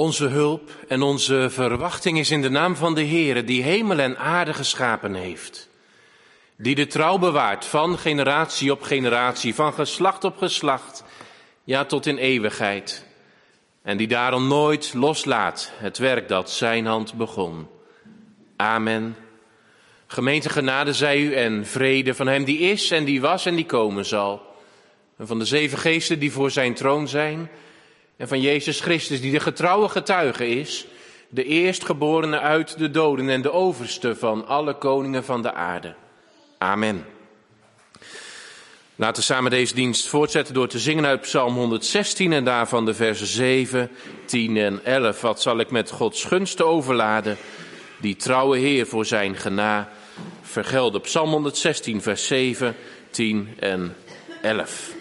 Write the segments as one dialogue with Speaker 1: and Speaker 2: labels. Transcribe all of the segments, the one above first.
Speaker 1: Onze hulp en onze verwachting is in de naam van de Heere, die hemel en aarde geschapen heeft. Die de trouw bewaart van generatie op generatie, van geslacht op geslacht, ja tot in eeuwigheid. En die daarom nooit loslaat het werk dat zijn hand begon. Amen. Gemeente, genade zij u en vrede van hem die is en die was en die komen zal. En van de 7 geesten die voor zijn troon zijn. En van Jezus Christus die de getrouwe getuige is. De eerstgeborene uit de doden en de overste van alle koningen van de aarde. Amen. Laten we samen deze dienst voortzetten door te zingen uit Psalm 116 en daarvan de versen 7, 10 en 11. Wat zal ik met Gods gunsten overladen, die trouwe Heer voor zijn gena vergelden. Psalm 116 vers 7, 10 en 11.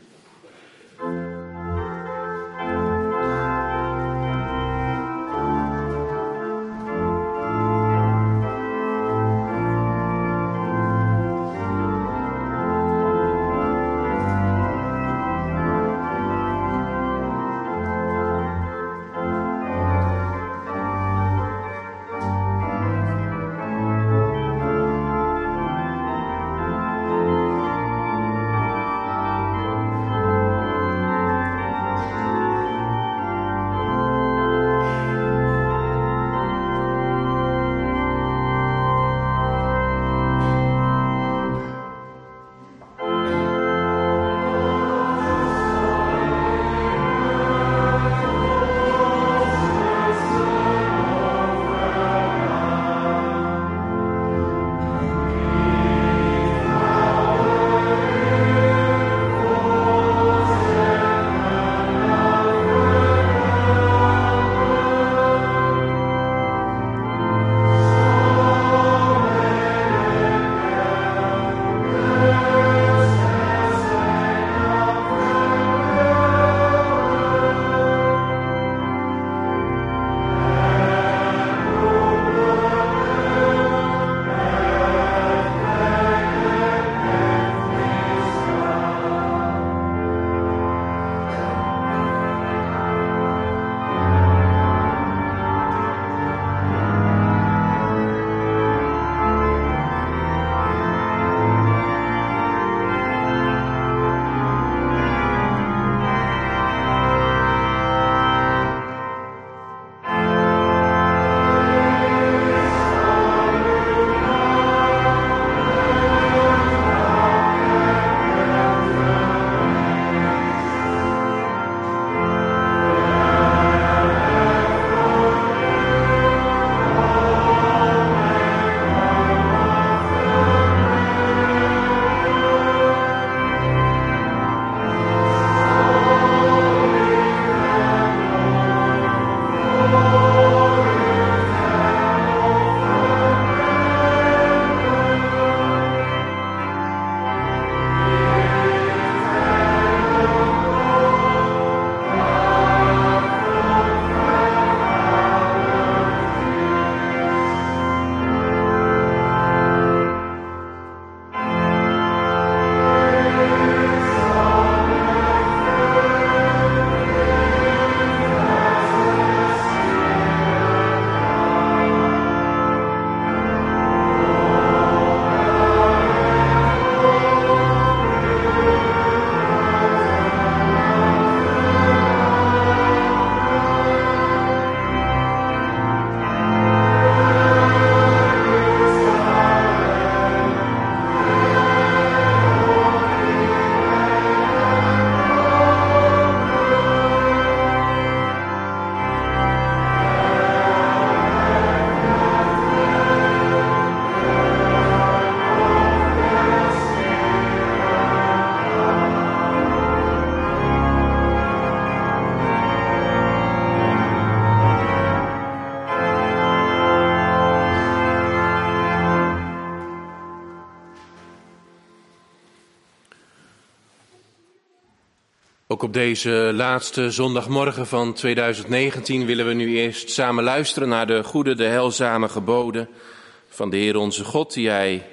Speaker 1: Ook op deze laatste zondagmorgen van 2019 willen we nu eerst samen luisteren naar de goede, de heilzame geboden van de Heer onze God, die Hij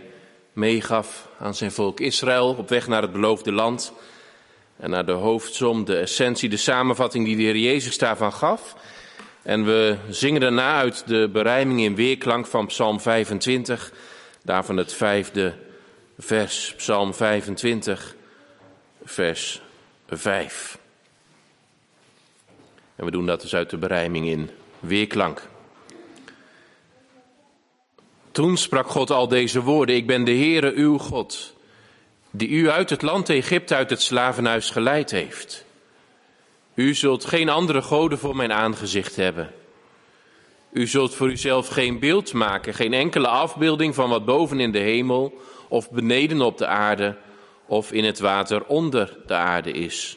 Speaker 1: meegaf aan zijn volk Israël op weg naar het beloofde land. En naar de hoofdsom, de essentie, de samenvatting die de Heer Jezus daarvan gaf, En we zingen daarna uit de berijming in weerklank van Psalm 25, daarvan het 5e vers, Psalm 25, vers 5. En we doen dat dus uit de berijming in weerklank. Toen sprak God al deze woorden: Ik ben de Heere uw God, die u uit het land Egypte, uit het slavenhuis geleid heeft. U zult geen andere goden voor mijn aangezicht hebben. U zult voor uzelf geen beeld maken, geen enkele afbeelding van wat boven in de hemel of beneden op de aarde of in het water onder de aarde is.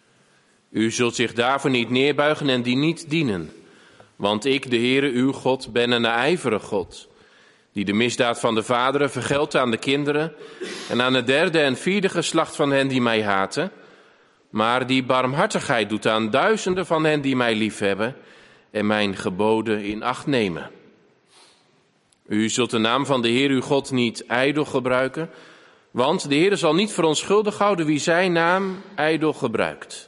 Speaker 1: U zult zich daarvoor niet neerbuigen en die niet dienen. Want ik, de Heere uw God, ben een ijverige God, die de misdaad van de vaderen vergeldt aan de kinderen en aan het 3e en 4e geslacht van hen die mij haten, maar die barmhartigheid doet aan duizenden van hen die mij liefhebben en mijn geboden in acht nemen. U zult de naam van de Heer uw God niet ijdel gebruiken, want de Heer zal niet verontschuldigd houden wie zijn naam ijdel gebruikt.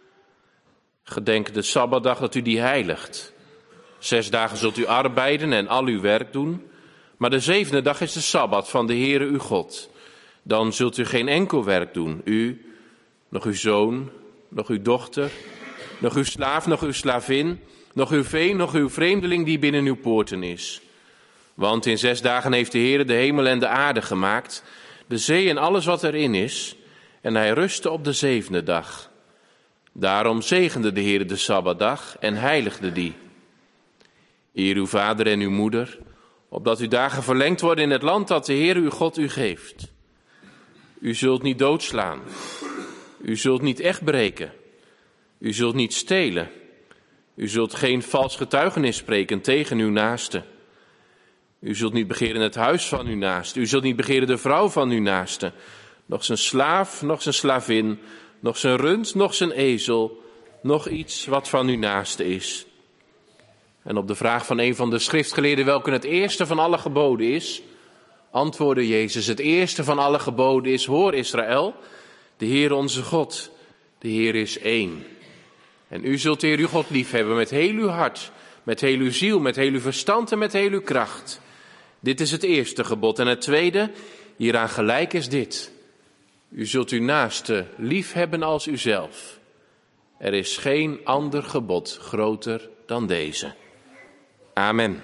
Speaker 1: Gedenk de Sabbatdag dat u die heiligt. 6 dagen zult u arbeiden en al uw werk doen, maar de 7e dag is de Sabbat van de Heere uw God. Dan zult u geen enkel werk doen, u, nog uw zoon, nog uw dochter, nog uw slaaf, nog uw slavin, nog uw vee, nog uw vreemdeling die binnen uw poorten is. Want in 6 dagen heeft de Heere de hemel en de aarde gemaakt, de zee en alles wat erin is, en hij rustte op de 7e dag. Daarom zegende de Heere de Sabbatdag en heiligde die. Eer uw vader en uw moeder, opdat uw dagen verlengd worden in het land dat de Heere uw God u geeft. U zult niet doodslaan. U zult niet echt breken. U zult niet stelen. U zult geen vals getuigenis spreken tegen uw naaste. U zult niet begeren het huis van uw naaste. U zult niet begeren de vrouw van uw naaste. Nog zijn slaaf, nog zijn slavin, nog zijn rund, nog zijn ezel, nog iets wat van uw naaste is. En op de vraag van een van de schriftgeleerden welke het eerste van alle geboden is, antwoordde Jezus: het eerste van alle geboden is: hoor Israël, de Heer onze God, de Heer is één. En u zult de Heer uw God liefhebben met heel uw hart, met heel uw ziel, met heel uw verstand en met heel uw kracht. Dit is het eerste gebod. En het tweede, hieraan gelijk is dit: u zult uw naaste liefhebben als uzelf. Er is geen ander gebod groter dan deze. Amen.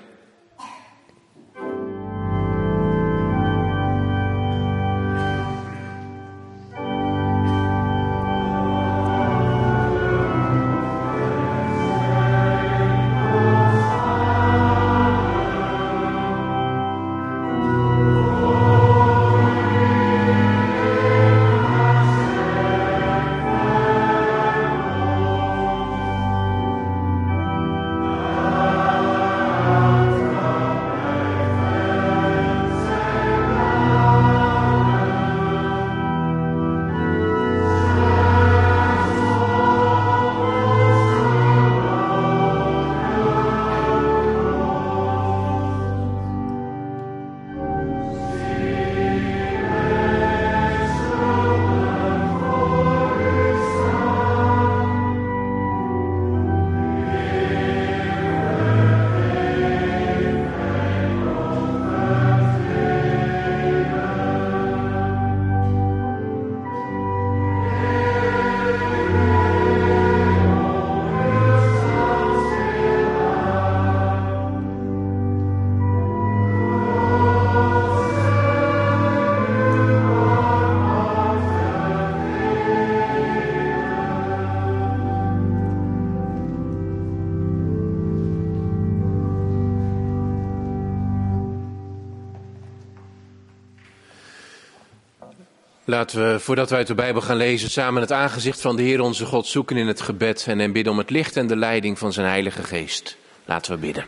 Speaker 1: Laten we, voordat we uit de Bijbel gaan lezen, samen het aangezicht van de Heer onze God zoeken in het gebed en hem bidden om het licht en de leiding van zijn Heilige Geest. Laten we bidden.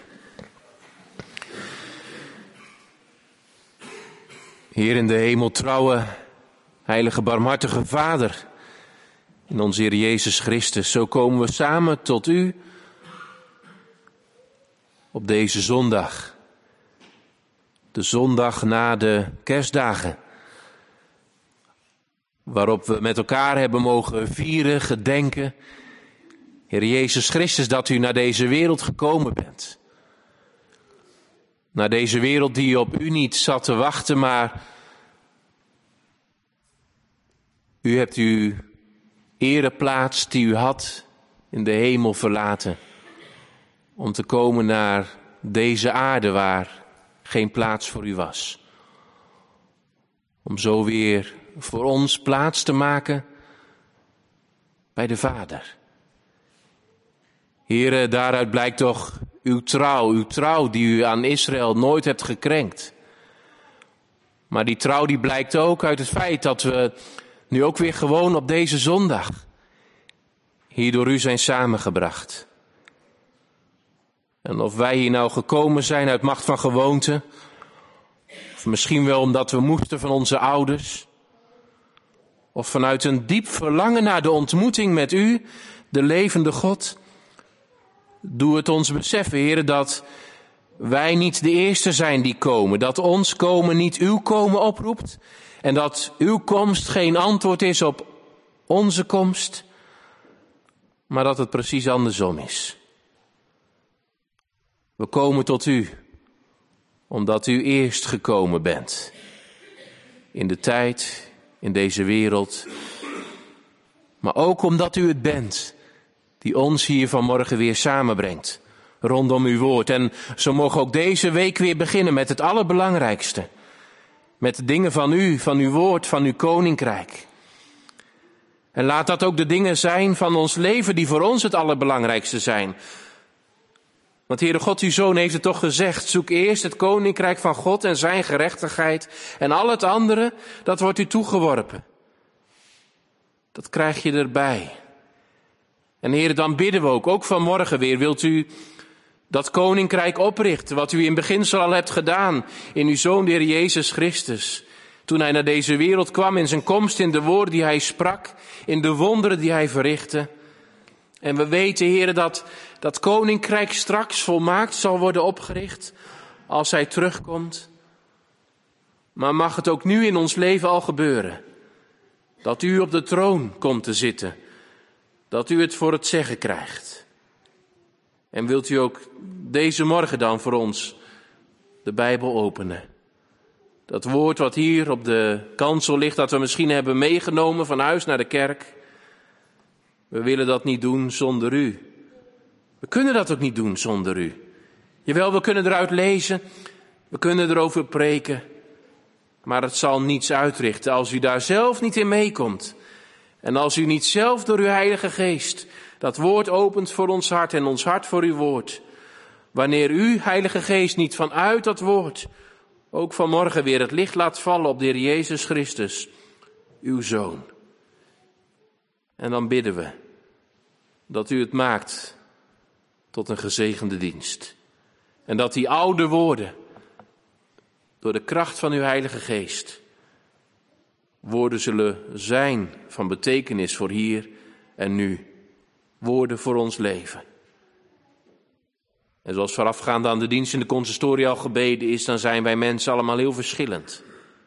Speaker 1: Heer in de hemel, trouwe, heilige, barmhartige Vader, in onze Heer Jezus Christus, zo komen we samen tot u op deze zondag. De zondag na de kerstdagen, waarop we met elkaar hebben mogen vieren, gedenken Heer Jezus Christus, dat u naar deze wereld gekomen bent. Naar deze wereld die op u niet zat te wachten, maar u hebt uw ereplaats die u had in de hemel verlaten. Om te komen naar deze aarde waar geen plaats voor u was. Om zo weer voor ons plaats te maken bij de Vader. Heere, daaruit blijkt toch uw trouw die u aan Israël nooit hebt gekrenkt. Maar die trouw die blijkt ook uit het feit dat we nu ook weer gewoon op deze zondag hier door u zijn samengebracht. En of wij hier nou gekomen zijn uit macht van gewoonte, of misschien wel omdat we moesten van onze ouders, of vanuit een diep verlangen naar de ontmoeting met u, de levende God, doe het ons beseffen, Heere, dat wij niet de eerste zijn die komen, dat ons komen niet uw komen oproept en dat uw komst geen antwoord is op onze komst, maar dat het precies andersom is. We komen tot u, omdat u eerst gekomen bent. In de tijd, in deze wereld. Maar ook omdat u het bent, die ons hier vanmorgen weer samenbrengt. Rondom uw woord. En zo mogen ook deze week weer beginnen met het allerbelangrijkste. Met de dingen van u, van uw woord, van uw koninkrijk. En laat dat ook de dingen zijn van ons leven die voor ons het allerbelangrijkste zijn. Want Heere God, uw Zoon heeft het toch gezegd, zoek eerst het koninkrijk van God en zijn gerechtigheid. En al het andere, dat wordt u toegeworpen. Dat krijg je erbij. En Heere, dan bidden we ook vanmorgen weer, wilt u dat koninkrijk oprichten, wat u in beginsel al hebt gedaan in uw Zoon, de Heer Jezus Christus. Toen hij naar deze wereld kwam in zijn komst, in de woorden die hij sprak, in de wonderen die hij verrichtte. En we weten, Heere, dat koninkrijk straks volmaakt zal worden opgericht als hij terugkomt. Maar mag het ook nu in ons leven al gebeuren. Dat u op de troon komt te zitten. Dat u het voor het zeggen krijgt. En wilt u ook deze morgen dan voor ons de Bijbel openen. Dat woord wat hier op de kansel ligt, dat we misschien hebben meegenomen van huis naar de kerk. We willen dat niet doen zonder u. We kunnen dat ook niet doen zonder u. Jawel, we kunnen eruit lezen, we kunnen erover preken, maar het zal niets uitrichten als u daar zelf niet in meekomt. En als u niet zelf door uw Heilige Geest dat woord opent voor ons hart en ons hart voor uw woord. Wanneer u, Heilige Geest, niet vanuit dat woord ook vanmorgen weer het licht laat vallen op de Heer Jezus Christus, uw Zoon. En dan bidden we dat u het maakt tot een gezegende dienst. En dat die oude woorden, door de kracht van uw Heilige Geest, woorden zullen zijn van betekenis voor hier en nu. Woorden voor ons leven. En zoals voorafgaand aan de dienst in de consistorie al gebeden is, dan zijn wij mensen allemaal heel verschillend.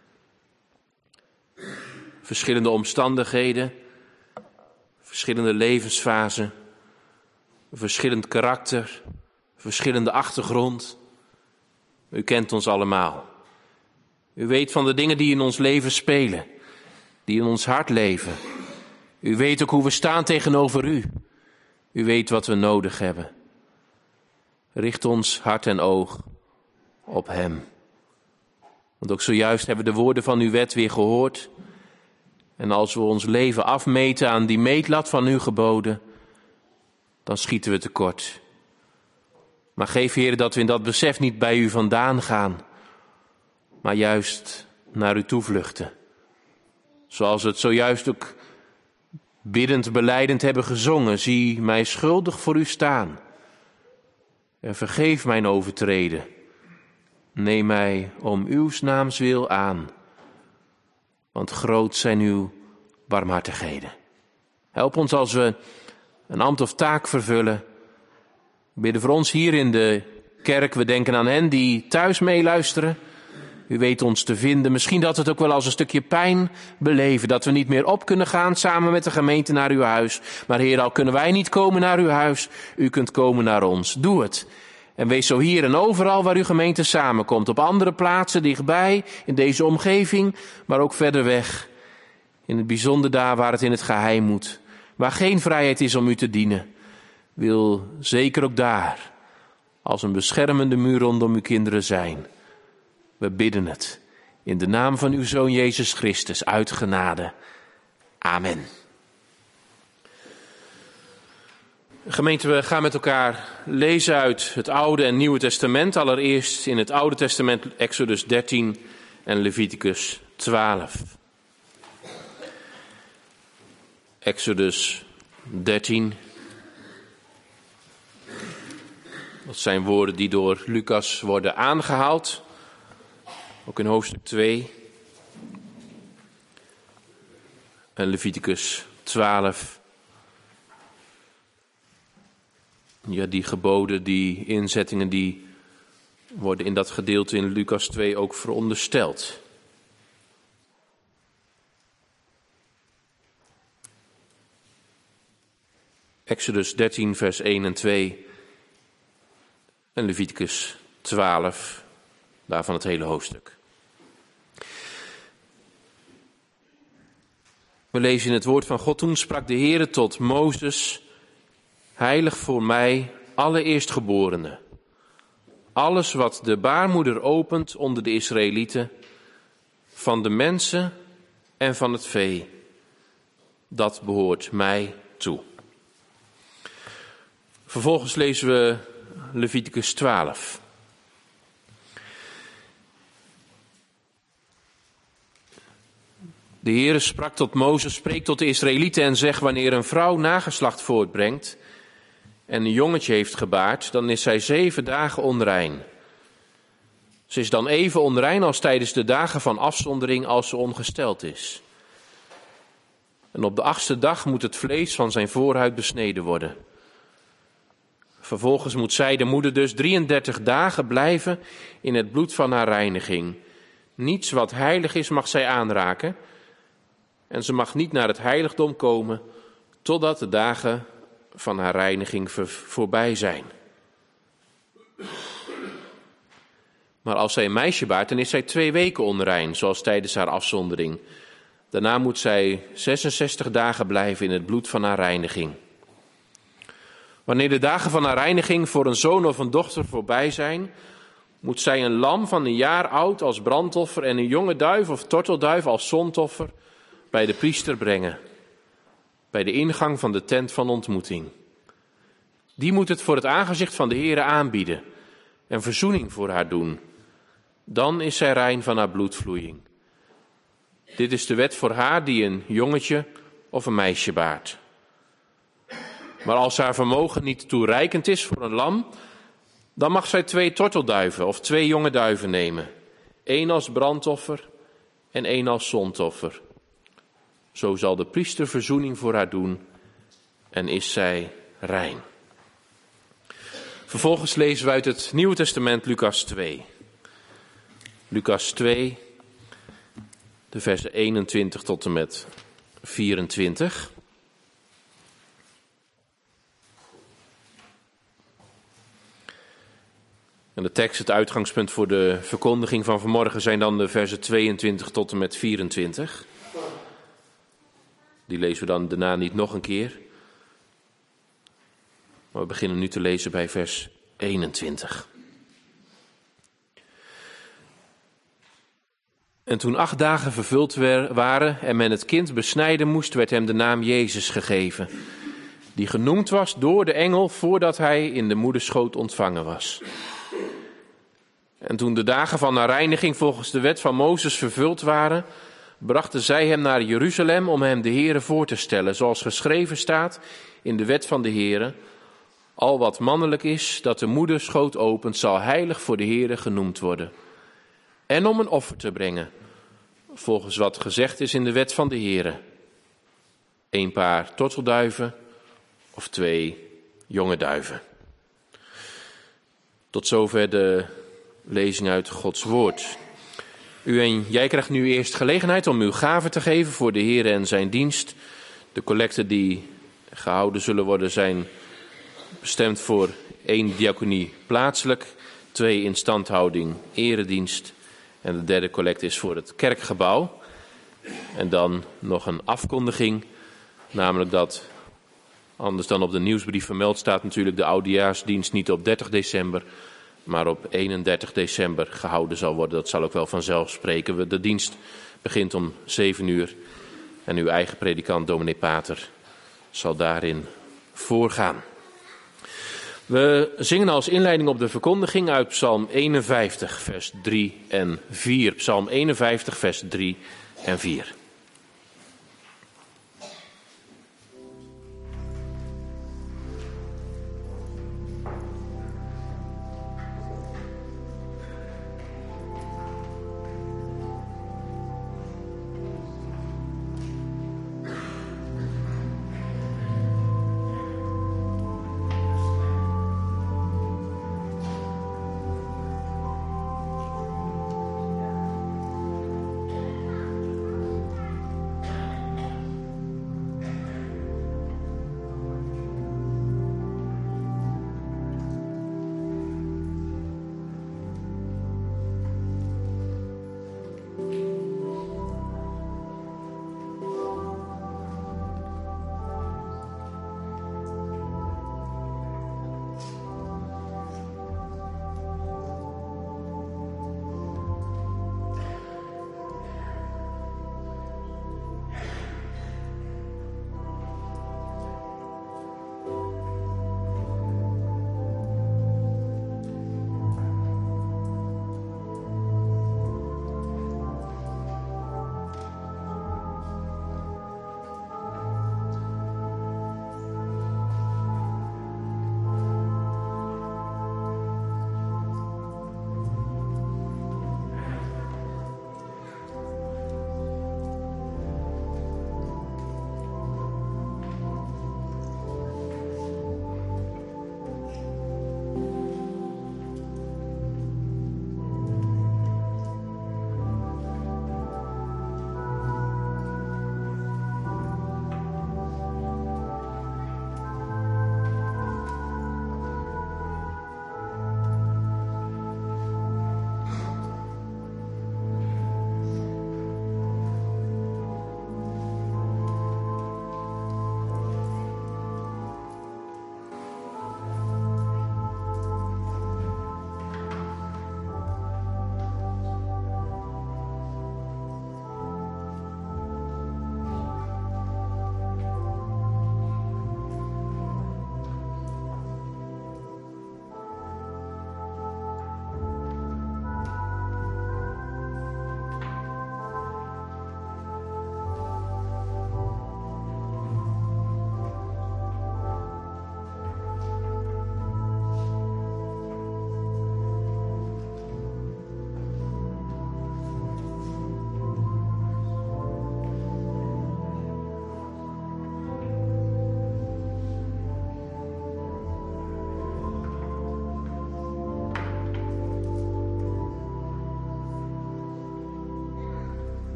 Speaker 1: Verschillende omstandigheden, verschillende levensfasen, verschillend karakter, verschillende achtergrond. U kent ons allemaal. U weet van de dingen die in ons leven spelen, die in ons hart leven. U weet ook hoe we staan tegenover u. U weet wat we nodig hebben. Richt ons hart en oog op hem. Want ook zojuist hebben we de woorden van uw wet weer gehoord. En als we ons leven afmeten aan die meetlat van uw geboden, dan schieten we tekort. Maar geef, Heer, dat we in dat besef niet bij u vandaan gaan, maar juist naar u toevluchten. Zoals we het zojuist ook biddend, belijdend hebben gezongen. Zie mij schuldig voor u staan. En vergeef mijn overtreden. Neem mij om uw naams wil aan. Want groot zijn uw barmhartigheden. Help ons als we een ambt of taak vervullen. We bidden voor ons hier in de kerk. We denken aan hen die thuis meeluisteren. U weet ons te vinden. Misschien dat we het ook wel als een stukje pijn beleven. Dat we niet meer op kunnen gaan samen met de gemeente naar uw huis. Maar Heer, al kunnen wij niet komen naar uw huis. U kunt komen naar ons. Doe het. En wees zo hier en overal waar uw gemeente samenkomt. Op andere plaatsen, dichtbij, in deze omgeving, maar ook verder weg. In het bijzonder daar waar het in het geheim moet. Waar geen vrijheid is om u te dienen. Wil zeker ook daar als een beschermende muur rondom uw kinderen zijn. We bidden het in de naam van uw Zoon Jezus Christus, uit genade. Amen. Gemeente, we gaan met elkaar lezen uit het Oude en Nieuwe Testament. Allereerst in het Oude Testament Exodus 13 en Leviticus 12. Exodus 13. Dat zijn woorden die door Lucas worden aangehaald. Ook in hoofdstuk 2. En Leviticus 12. Ja, die geboden, die inzettingen, die worden in dat gedeelte in Lucas 2 ook verondersteld. Exodus 13, vers 1 en 2 en Leviticus 12, daarvan het hele hoofdstuk. We lezen in het woord van God: toen sprak de Heere tot Mozes: heilig voor mij alle eerstgeborenen. Alles wat de baarmoeder opent onder de Israëlieten, van de mensen en van het vee, dat behoort mij toe. Vervolgens lezen we Leviticus 12. De Heere sprak tot Mozes: spreek tot de Israëlieten en zeg: wanneer een vrouw nageslacht voortbrengt en een jongetje heeft gebaard, dan is zij 7 dagen onrein. Ze is dan even onrein als tijdens de dagen van afzondering als ze ongesteld is. En op de 8e dag moet het vlees van zijn voorhuid besneden worden. Vervolgens moet zij, de moeder dus, 33 dagen blijven in het bloed van haar reiniging. Niets wat heilig is mag zij aanraken. En ze mag niet naar het heiligdom komen totdat de dagen van haar reiniging voorbij zijn. Maar als zij een meisje baart, dan is zij 2 weken onrein, zoals tijdens haar afzondering. Daarna moet zij 66 dagen blijven in het bloed van haar reiniging. Wanneer de dagen van haar reiniging voor een zoon of een dochter voorbij zijn, moet zij een lam van 1 jaar oud als brandoffer en een jonge duif of tortelduif als zondoffer bij de priester brengen, bij de ingang van de tent van ontmoeting. Die moet het voor het aangezicht van de Heere aanbieden en verzoening voor haar doen. Dan is zij rein van haar bloedvloeiing. Dit is de wet voor haar die een jongetje of een meisje baart. Maar als haar vermogen niet toereikend is voor een lam, dan mag zij 2 tortelduiven of 2 jonge duiven nemen. 1 als brandoffer en 1 als zondoffer. Zo zal de priester verzoening voor haar doen en is zij rein. Vervolgens lezen we uit het Nieuwe Testament Lucas 2. Lucas 2, de versen 21 tot en met 24. En de tekst, het uitgangspunt voor de verkondiging van vanmorgen, zijn dan de versen 22 tot en met 24. Die lezen we dan daarna niet nog een keer. Maar we beginnen nu te lezen bij vers 21. En toen 8 dagen vervuld waren en men het kind besnijden moest, werd hem de naam Jezus gegeven, die genoemd was door de engel voordat hij in de moederschoot ontvangen was. En toen de dagen van haar reiniging volgens de wet van Mozes vervuld waren, brachten zij hem naar Jeruzalem om hem de Heere voor te stellen, zoals geschreven staat in de wet van de Heere: al wat mannelijk is, dat de moederschoot opent, zal heilig voor de Heere genoemd worden. En om een offer te brengen, volgens wat gezegd is in de wet van de Heere: 1 paar tortelduiven of 2 jonge duiven. Tot zover de lezing uit Gods woord. U en jij krijgt nu eerst gelegenheid om uw gave te geven voor de Heer en zijn dienst. De collecten die gehouden zullen worden zijn bestemd voor 1 diaconie plaatselijk, 2 instandhouding eredienst en de derde collect is voor het kerkgebouw. En dan nog een afkondiging, namelijk dat, anders dan op de nieuwsbrief vermeld staat natuurlijk, de oudejaarsdienst niet op 30 december, maar op 31 december gehouden zal worden. Dat zal ook wel vanzelf spreken. De dienst begint om 7 uur en uw eigen predikant, dominee Pater, zal daarin voorgaan. We zingen als inleiding op de verkondiging uit Psalm 51, vers 3 en 4. Psalm 51, vers 3 en 4.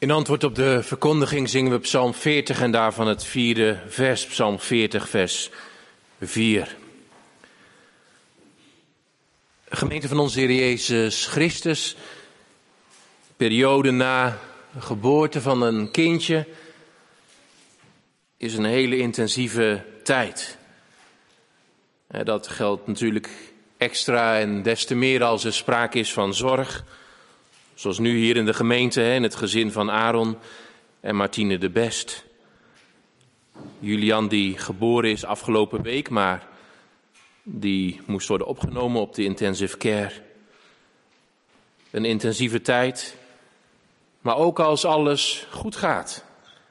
Speaker 1: In antwoord op de verkondiging zingen we Psalm 40 en daarvan het 4e vers, Psalm 40 vers 4. Gemeente van onze Heer Jezus Christus, periode na de geboorte van een kindje, is een hele intensieve tijd. Dat geldt natuurlijk extra en des te meer als er sprake is van zorg. Zoals nu hier in de gemeente, in het gezin van Aaron en Martine de Best. Julian die geboren is afgelopen week, maar die moest worden opgenomen op de intensive care. Een intensieve tijd, maar ook als alles goed gaat.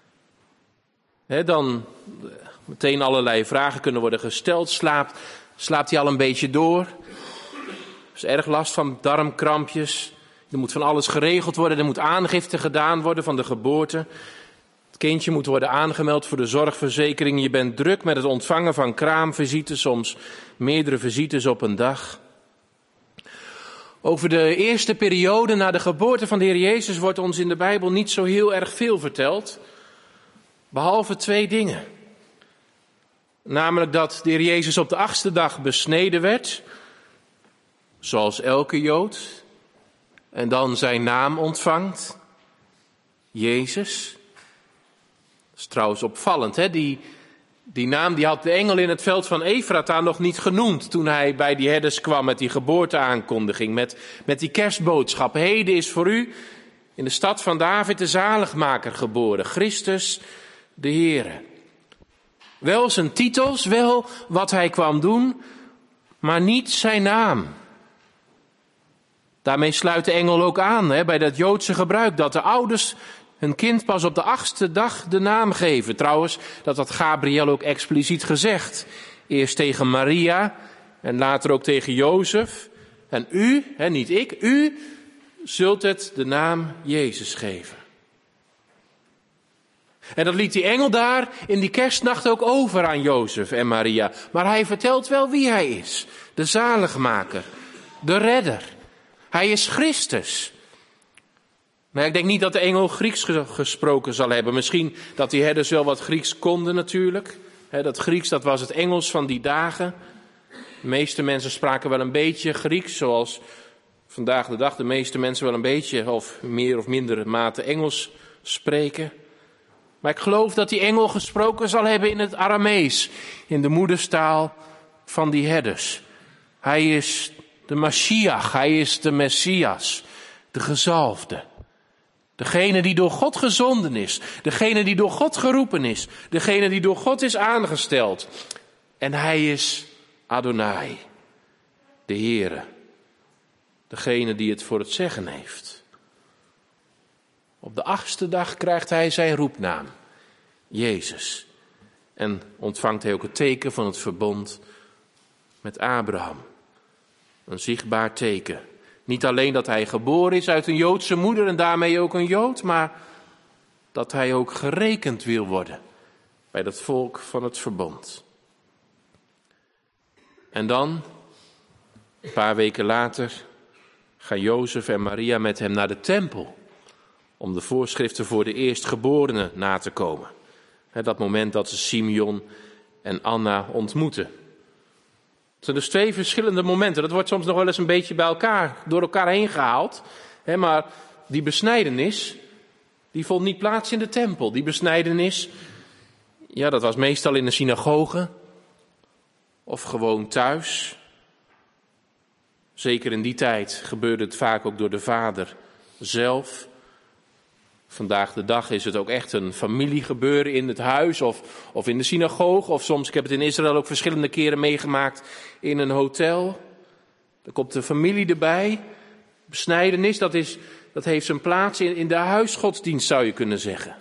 Speaker 1: Dan meteen allerlei vragen kunnen worden gesteld. Slaapt hij al een beetje door? Is erg last van darmkrampjes? Er moet van alles geregeld worden, er moet aangifte gedaan worden van de geboorte. Het kindje moet worden aangemeld voor de zorgverzekering. Je bent druk met het ontvangen van kraamvisites, soms meerdere visites op een dag. Over de eerste periode na de geboorte van de Heer Jezus wordt ons in de Bijbel niet zo heel erg veel verteld. Behalve 2 dingen. Namelijk dat de Heer Jezus op de 8e dag besneden werd, zoals elke Jood. En dan zijn naam ontvangt, Jezus. Dat is trouwens opvallend, hè? Die naam die had de engel in het veld van Efrata nog niet genoemd toen hij bij die herders kwam met die geboorteaankondiging, met die kerstboodschap. Heden is voor u in de stad van David de zaligmaker geboren, Christus de Heere. Wel zijn titels, wel wat hij kwam doen, maar niet zijn naam. Daarmee sluit de engel ook aan bij dat Joodse gebruik, dat de ouders hun kind pas op de 8e dag de naam geven. Trouwens, dat had Gabriel ook expliciet gezegd. Eerst tegen Maria en later ook tegen Jozef. En u, niet ik, u zult het de naam Jezus geven. En dat liet die engel daar in die kerstnacht ook over aan Jozef en Maria. Maar hij vertelt wel wie hij is. De zaligmaker, de redder. Hij is Christus. Maar ik denk niet dat de engel Grieks gesproken zal hebben. Misschien dat die herders wel wat Grieks konden natuurlijk. Dat Grieks, dat was het Engels van die dagen. De meeste mensen spraken wel een beetje Grieks, zoals vandaag de dag de meeste mensen wel een beetje of meer of minder mate Engels spreken. Maar ik geloof dat die engel gesproken zal hebben in het Aramees, in de moederstaal van die herders. Hij is de Mashiach, hij is de Messias, de gezalfde. Degene die door God gezonden is, degene die door God geroepen is, degene die door God is aangesteld. En hij is Adonai, de Heere, degene die het voor het zeggen heeft. Op de 8e dag krijgt hij zijn roepnaam, Jezus. En ontvangt hij ook het teken van het verbond met Abraham. Een zichtbaar teken. Niet alleen dat hij geboren is uit een Joodse moeder en daarmee ook een Jood, maar dat hij ook gerekend wil worden bij dat volk van het verbond. En dan, een paar weken later, gaan Jozef en Maria met hem naar de tempel om de voorschriften voor de eerstgeborene na te komen. Dat moment dat ze Simeon en Anna ontmoeten. Het zijn dus 2 verschillende momenten. Dat wordt soms nog wel eens een beetje door elkaar heen gehaald. Maar die besnijdenis, die vond niet plaats in de tempel. Die besnijdenis, dat was meestal in de synagoge of gewoon thuis. Zeker in die tijd gebeurde het vaak ook door de vader zelf. Vandaag de dag is het ook echt een familiegebeuren in het huis of in de synagoge. Of soms, ik heb het in Israël ook verschillende keren meegemaakt, in een hotel. Dan komt de familie erbij. Besnijdenis, dat heeft zijn plaats in de huisgodsdienst, zou je kunnen zeggen.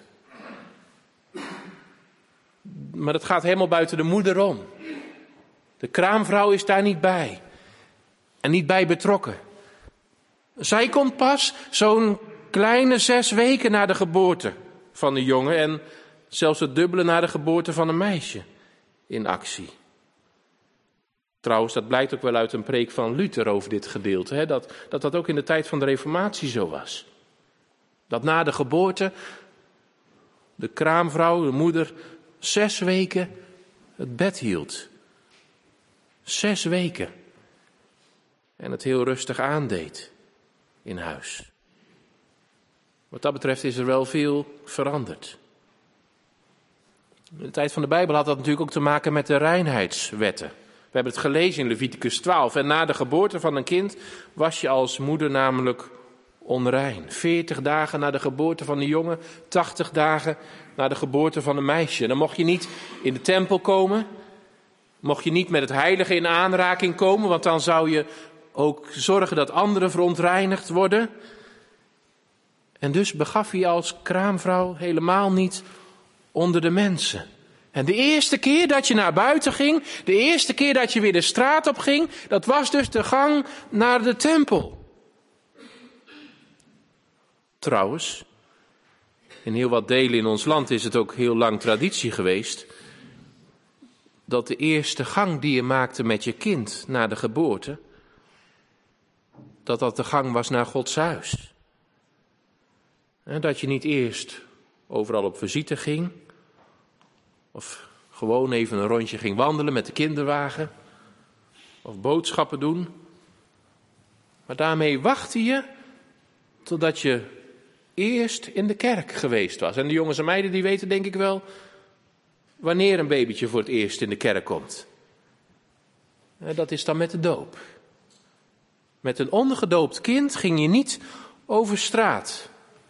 Speaker 1: Maar dat gaat helemaal buiten de moeder om. De kraamvrouw is daar niet bij. En niet bij betrokken. Zij komt pas zo'n kleine 6 weken na de geboorte van de jongen en zelfs het dubbele na de geboorte van een meisje in actie. Trouwens, dat blijkt ook wel uit een preek van Luther over dit gedeelte, dat ook in de tijd van de Reformatie zo was. Dat na de geboorte de kraamvrouw, de moeder, 6 weken het bed hield. 6 weken. En het heel rustig aandeed in huis. Wat dat betreft is er wel veel veranderd. In de tijd van de Bijbel had dat natuurlijk ook te maken met de reinheidswetten. We hebben het gelezen in Leviticus 12. En na de geboorte van een kind was je als moeder namelijk onrein. 40 dagen na de geboorte van een jongen, 80 dagen na de geboorte van een meisje. Dan mocht je niet in de tempel komen. Mocht je niet met het heilige in aanraking komen, want dan zou je ook zorgen dat anderen verontreinigd worden. En dus begaf je als kraamvrouw helemaal niet onder de mensen. En de eerste keer dat je naar buiten ging, de eerste keer dat je weer de straat op ging, dat was dus de gang naar de tempel. Trouwens, in heel wat delen in ons land is het ook heel lang traditie geweest dat de eerste gang die je maakte met je kind na de geboorte, dat de gang was naar Gods huis. En dat je niet eerst overal op visite ging, of gewoon even een rondje ging wandelen met de kinderwagen, of boodschappen doen. Maar daarmee wachtte je totdat je eerst in de kerk geweest was. En de jongens en meiden die weten denk ik wel wanneer een babytje voor het eerst in de kerk komt. Dat is dan met de doop. Met een ongedoopt kind ging je niet over straat.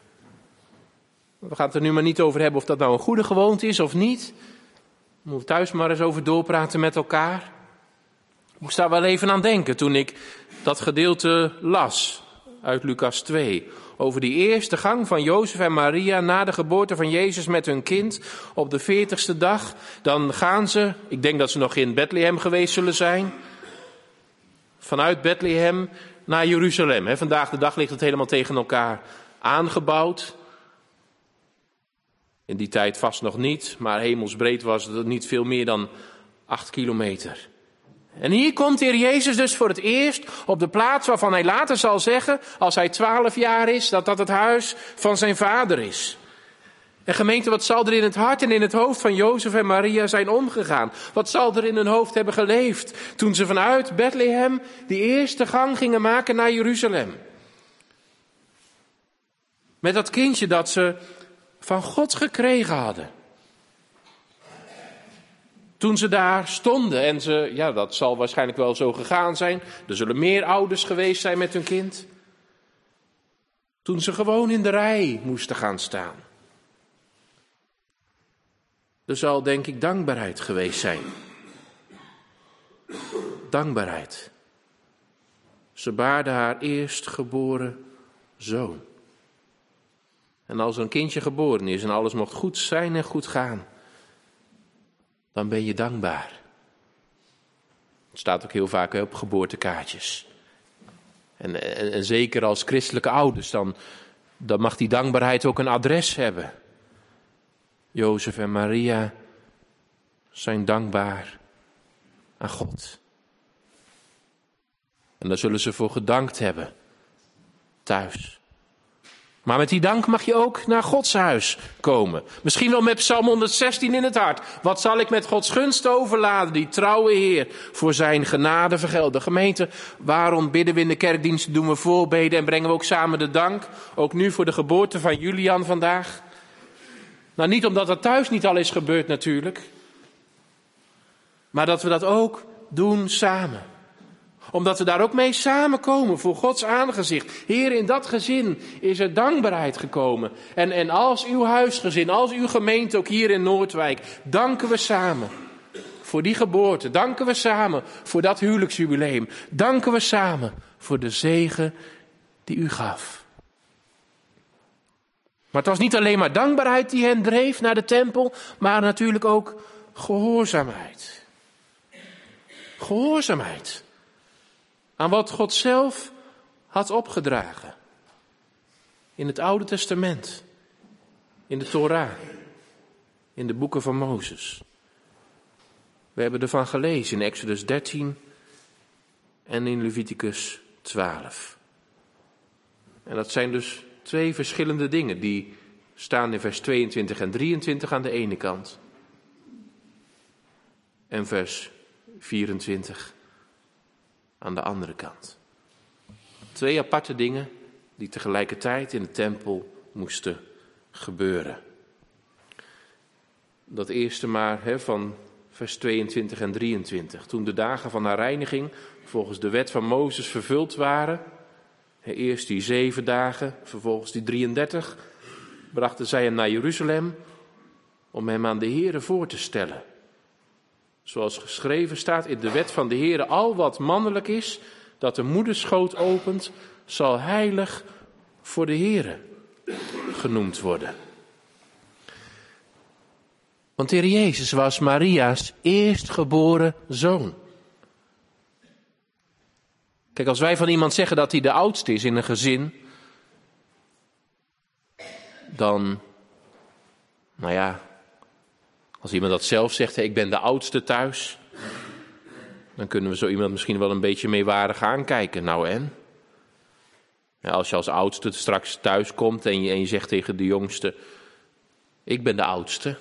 Speaker 1: We gaan het er nu maar niet over hebben of dat nou een goede gewoonte is of niet. We moeten thuis maar eens over doorpraten met elkaar. Ik moest daar wel even aan denken toen ik dat gedeelte las uit Lucas 2. Over die eerste gang van Jozef en Maria na de geboorte van Jezus met hun kind op de 40ste dag. Dan gaan ze, ik denk dat ze nog in Bethlehem geweest zullen zijn, vanuit Bethlehem naar Jeruzalem. Vandaag de dag ligt het helemaal tegen elkaar aangebouwd. In die tijd vast nog niet, maar hemelsbreed was het niet veel meer dan 8 kilometer. En hier komt de Heer Jezus dus voor het eerst op de plaats waarvan hij later zal zeggen, als hij 12 jaar is, dat dat het huis van zijn vader is. En gemeente, wat zal er in het hart en in het hoofd van Jozef en Maria zijn omgegaan? Wat zal er in hun hoofd hebben geleefd toen ze vanuit Bethlehem die eerste gang gingen maken naar Jeruzalem? Met dat kindje dat ze van God gekregen hadden. Toen ze daar stonden en ze, ja, dat zal waarschijnlijk wel zo gegaan zijn. Er zullen meer ouders geweest zijn met hun kind. Toen ze gewoon in de rij moesten gaan staan. Er zal denk ik dankbaarheid geweest zijn. Dankbaarheid. Ze baarde haar eerstgeboren zoon. En als er een kindje geboren is en alles mocht goed zijn en goed gaan, dan ben je dankbaar. Het staat ook heel vaak op geboortekaartjes. En zeker als christelijke ouders, dan mag die dankbaarheid ook een adres hebben. Jozef en Maria zijn dankbaar aan God. En daar zullen ze voor gedankt hebben, thuis. Maar met die dank mag je ook naar Gods huis komen. Misschien wel met Psalm 116 in het hart. Wat zal ik met Gods gunst overladen, die trouwe Heer, voor zijn genade vergelden. Gemeente, waarom bidden we in de kerkdienst, doen we voorbeden en brengen we ook samen de dank? Ook nu voor de geboorte van Julian vandaag. Nou, niet omdat dat thuis niet al is gebeurd natuurlijk. Maar dat we dat ook doen samen. Omdat we daar ook mee samenkomen voor Gods aangezicht. Heer, in dat gezin is er dankbaarheid gekomen. En als uw huisgezin, als uw gemeente ook hier in Noordwijk, danken we samen voor die geboorte. Danken we samen voor dat huwelijksjubileum. Danken we samen voor de zegen die u gaf. Maar het was niet alleen maar dankbaarheid die hen dreef naar de tempel, maar natuurlijk ook gehoorzaamheid. Gehoorzaamheid aan wat God zelf had opgedragen. In het Oude Testament, in de Torah, in de boeken van Mozes. We hebben ervan gelezen in Exodus 13 en in Leviticus 12. En dat zijn dus 2 verschillende dingen. Die staan in vers 22 en 23 aan de ene kant. En vers 24 aan de andere kant. 2 aparte dingen die tegelijkertijd in de tempel moesten gebeuren. Dat eerste maar van vers 22 en 23. Toen de dagen van haar reiniging volgens de wet van Mozes vervuld waren, eerst die 7 dagen, vervolgens die 33, brachten zij hem naar Jeruzalem om hem aan de Heere voor te stellen. Zoals geschreven staat in de wet van de Heere, al wat mannelijk is, dat de moederschoot opent, zal heilig voor de Heere genoemd worden. Want de Heer Jezus was Maria's eerstgeboren zoon. Kijk, als wij van iemand zeggen dat hij de oudste is in een gezin, dan, als iemand dat zelf zegt, ik ben de oudste thuis, dan kunnen we zo iemand misschien wel een beetje meewarig aankijken. Nou en? Ja, als je als oudste straks thuis komt en je zegt tegen de jongste, ik ben de oudste.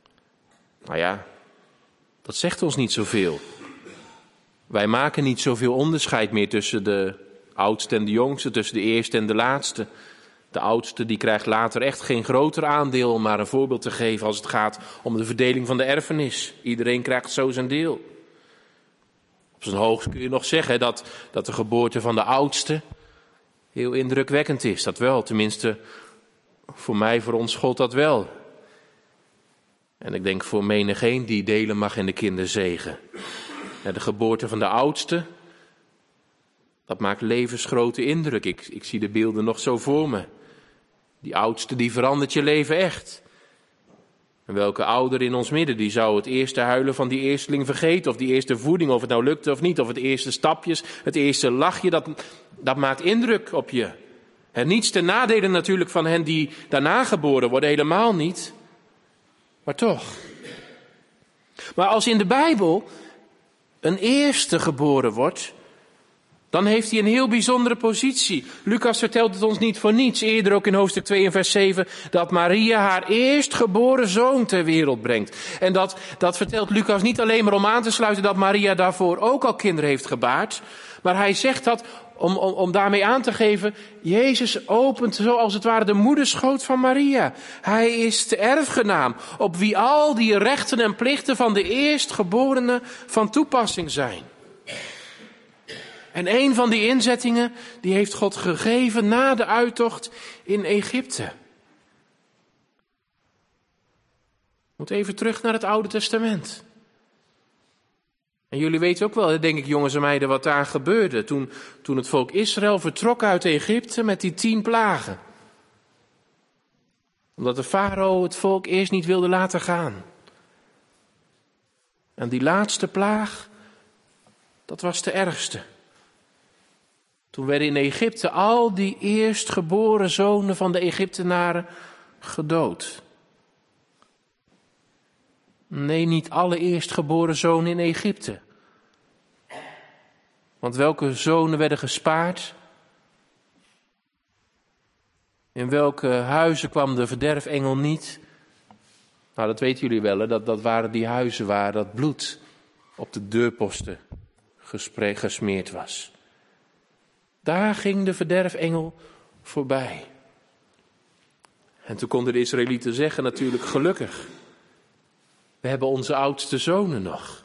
Speaker 1: Dat zegt ons niet zoveel. Wij maken niet zoveel onderscheid meer tussen de oudste en de jongste, tussen de eerste en de laatste. De oudste die krijgt later echt geen groter aandeel om maar een voorbeeld te geven als het gaat om de verdeling van de erfenis. Iedereen krijgt zo zijn deel. Op zijn hoogst kun je nog zeggen dat de geboorte van de oudste heel indrukwekkend is. Dat wel, tenminste voor mij, voor ons gold dat wel. En ik denk voor menigeen die delen mag in de kinderzegen. De geboorte van de oudste, dat maakt levensgrote indruk. Ik zie de beelden nog zo voor me. Die oudste die verandert je leven echt. En welke ouder in ons midden die zou het eerste huilen van die eersteling vergeten, of die eerste voeding, of het nou lukte of niet, of het eerste stapjes, het eerste lachje, dat maakt indruk op je. En niets ten nadele natuurlijk van hen die daarna geboren worden, helemaal niet. Maar toch. Maar als in de Bijbel een eerste geboren wordt, dan heeft hij een heel bijzondere positie. Lucas vertelt het ons niet voor niets, eerder ook in hoofdstuk 2 en vers 7, dat Maria haar eerstgeboren zoon ter wereld brengt. En dat vertelt Lucas niet alleen maar om aan te sluiten dat Maria daarvoor ook al kinderen heeft gebaard, maar hij zegt dat om daarmee aan te geven, Jezus opent zo als het ware de moederschoot van Maria. Hij is de erfgenaam op wie al die rechten en plichten van de eerstgeborene van toepassing zijn. En een van die inzettingen, die heeft God gegeven na de uittocht in Egypte. Ik moet even terug naar het Oude Testament. En jullie weten ook wel, denk ik jongens en meiden, wat daar gebeurde toen het volk Israël vertrok uit Egypte met die 10 plagen. Omdat de farao het volk eerst niet wilde laten gaan. En die laatste plaag, dat was de ergste. Toen werden in Egypte al die eerstgeboren zonen van de Egyptenaren gedood. Nee, niet alle eerstgeboren zonen in Egypte. Want welke zonen werden gespaard? In welke huizen kwam de verderfengel niet? Nou, dat weten jullie wel, hè? Dat waren die huizen waar dat bloed op de deurposten gesmeerd was. Daar ging de verderfengel voorbij. En toen konden de Israëlieten zeggen natuurlijk, gelukkig. We hebben onze oudste zonen nog.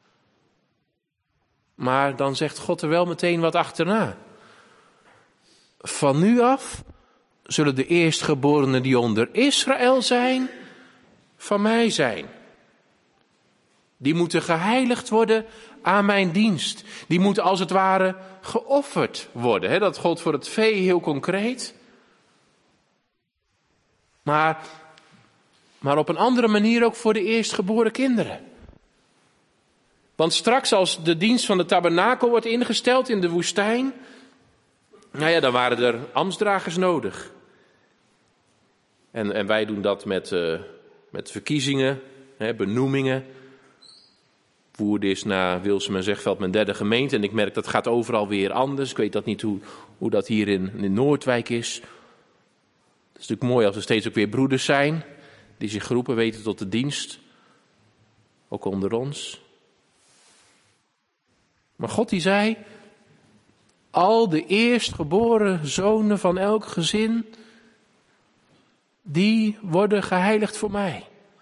Speaker 1: Maar dan zegt God er wel meteen wat achterna. Van nu af zullen de eerstgeborenen die onder Israël zijn, van mij zijn. Die moeten geheiligd worden aan mijn dienst. Die moeten als het ware geofferd worden. Dat gold voor het vee heel concreet. Maar op een andere manier ook voor de eerstgeboren kinderen. Want straks als de dienst van de tabernakel wordt ingesteld in de woestijn, dan waren er ambtsdragers nodig. En wij doen dat met verkiezingen, benoemingen. Woerden is na Wilsum en Zegveld mijn 3e gemeente. En ik merk dat gaat overal weer anders. Ik weet dat niet hoe dat hier in Noordwijk is. Het is natuurlijk mooi als er steeds ook weer broeders zijn die zich geroepen weten tot de dienst, ook onder ons. Maar God die zei, al de eerstgeboren zonen van elk gezin, die worden geheiligd voor mij.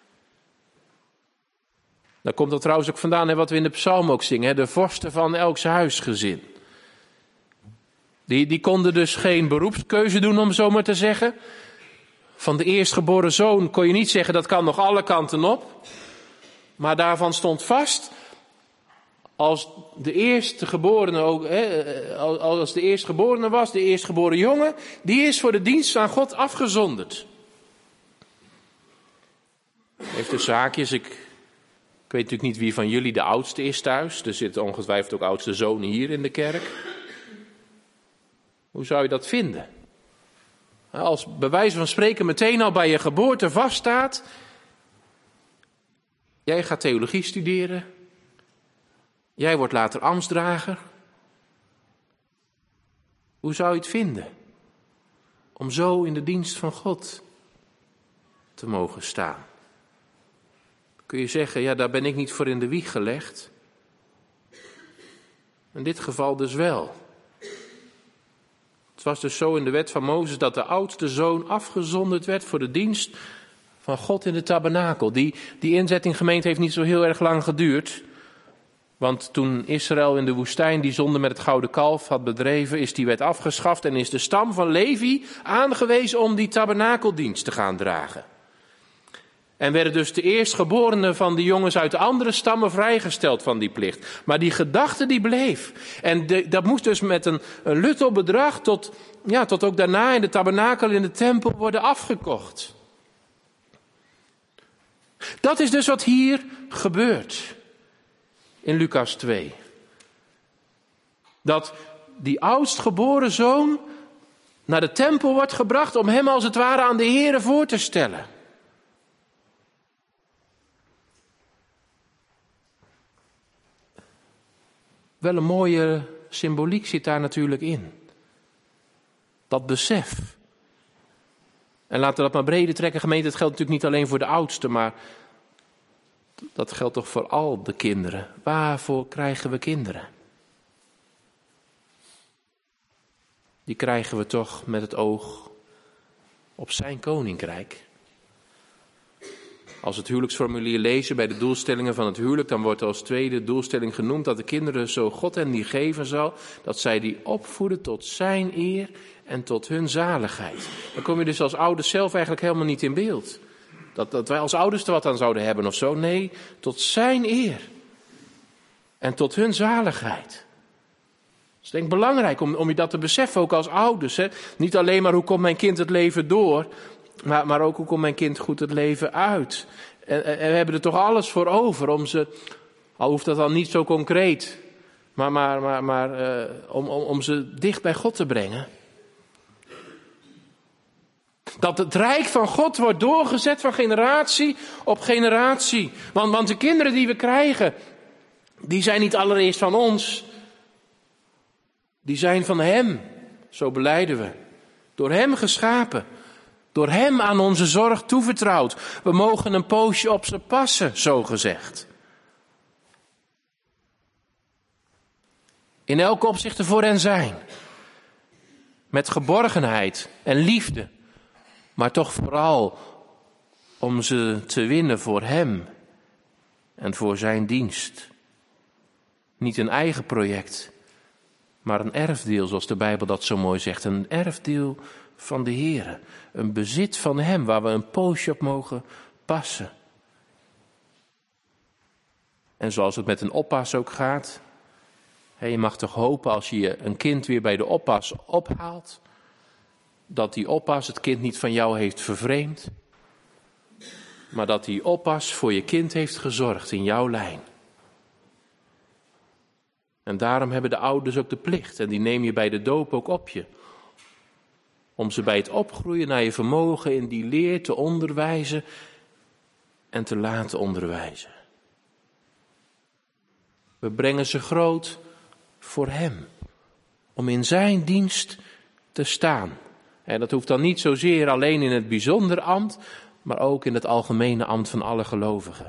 Speaker 1: Daar komt dat trouwens ook vandaan, hè, wat we in de psalm ook zingen, hè, de vorsten van elks huisgezin. Die konden dus geen beroepskeuze doen, om zo maar te zeggen. Van de eerstgeboren zoon kon je niet zeggen, dat kan nog alle kanten op. Maar daarvan stond vast, als de eerstgeborene ook, als de eerstgeborene was, de eerstgeboren jongen, die is voor de dienst aan God afgezonderd. Heeft de zaakjes, ik weet natuurlijk niet wie van jullie de oudste is thuis. Er zitten ongetwijfeld ook oudste zonen hier in de kerk. Hoe zou je dat vinden? Als bij wijze van spreken meteen al bij je geboorte vaststaat, jij gaat theologie studeren, jij wordt later ambtsdrager. Hoe zou je het vinden om zo in de dienst van God te mogen staan? Kun je zeggen, ja, daar ben ik niet voor in de wieg gelegd. In dit geval dus wel. Het was dus zo in de wet van Mozes dat de oudste zoon afgezonderd werd voor de dienst van God in de tabernakel. Die inzetting, gemeente, heeft niet zo heel erg lang geduurd. Want toen Israël in de woestijn die zonde met het gouden kalf had bedreven, is die wet afgeschaft en is de stam van Levi aangewezen om die tabernakeldienst te gaan dragen. En werden dus de eerstgeborenen van de jongens uit de andere stammen vrijgesteld van die plicht. Maar die gedachte die bleef. En dat moest dus met een luttel bedrag tot ook daarna in de tabernakel in de tempel worden afgekocht. Dat is dus wat hier gebeurt in Lucas 2. Dat die oudstgeboren zoon naar de tempel wordt gebracht om hem als het ware aan de Here voor te stellen. Wel een mooie symboliek zit daar natuurlijk in. Dat besef. En laten we dat maar breder trekken, gemeente. Het geldt natuurlijk niet alleen voor de oudsten, maar dat geldt toch voor al de kinderen. Waarvoor krijgen we kinderen? Die krijgen we toch met het oog op zijn koninkrijk. Als we het huwelijksformulier lezen bij de doelstellingen van het huwelijk, dan wordt als tweede doelstelling genoemd dat de kinderen, zo God hen die geven zal, dat zij die opvoeden tot zijn eer en tot hun zaligheid. Dan kom je dus als ouders zelf eigenlijk helemaal niet in beeld. Dat wij als ouders er wat aan zouden hebben of zo. Nee, tot zijn eer en tot hun zaligheid. Dat is denk ik belangrijk om je dat te beseffen, ook als ouders. Hè? Niet alleen maar hoe komt mijn kind het leven door, maar ook hoe komt mijn kind goed het leven uit. En we hebben er toch alles voor over om ze, al hoeft dat dan niet zo concreet, om ze dicht bij God te brengen. Dat het rijk van God wordt doorgezet van generatie op generatie. Want de kinderen die we krijgen, die zijn niet allereerst van ons. Die zijn van hem, zo belijden we. Door hem geschapen. Door hem aan onze zorg toevertrouwd. We mogen een poosje op ze passen, zo gezegd. In elk opzicht er voor hen zijn. Met geborgenheid en liefde. Maar toch vooral om ze te winnen voor hem. En voor zijn dienst. Niet een eigen project. Maar een erfdeel, zoals de Bijbel dat zo mooi zegt. Een erfdeel van de Heere. Een bezit van hem waar we een poosje op mogen passen. En zoals het met een oppas ook gaat. Je mag toch hopen als je een kind weer bij de oppas ophaalt. Dat die oppas het kind niet van jou heeft vervreemd. Maar dat die oppas voor je kind heeft gezorgd in jouw lijn. En daarom hebben de ouders ook de plicht. En die neem je bij de doop ook op je. Om ze bij het opgroeien naar je vermogen in die leer te onderwijzen en te laten onderwijzen. We brengen ze groot voor hem. Om in zijn dienst te staan. En dat hoeft dan niet zozeer alleen in het bijzonder ambt, maar ook in het algemene ambt van alle gelovigen.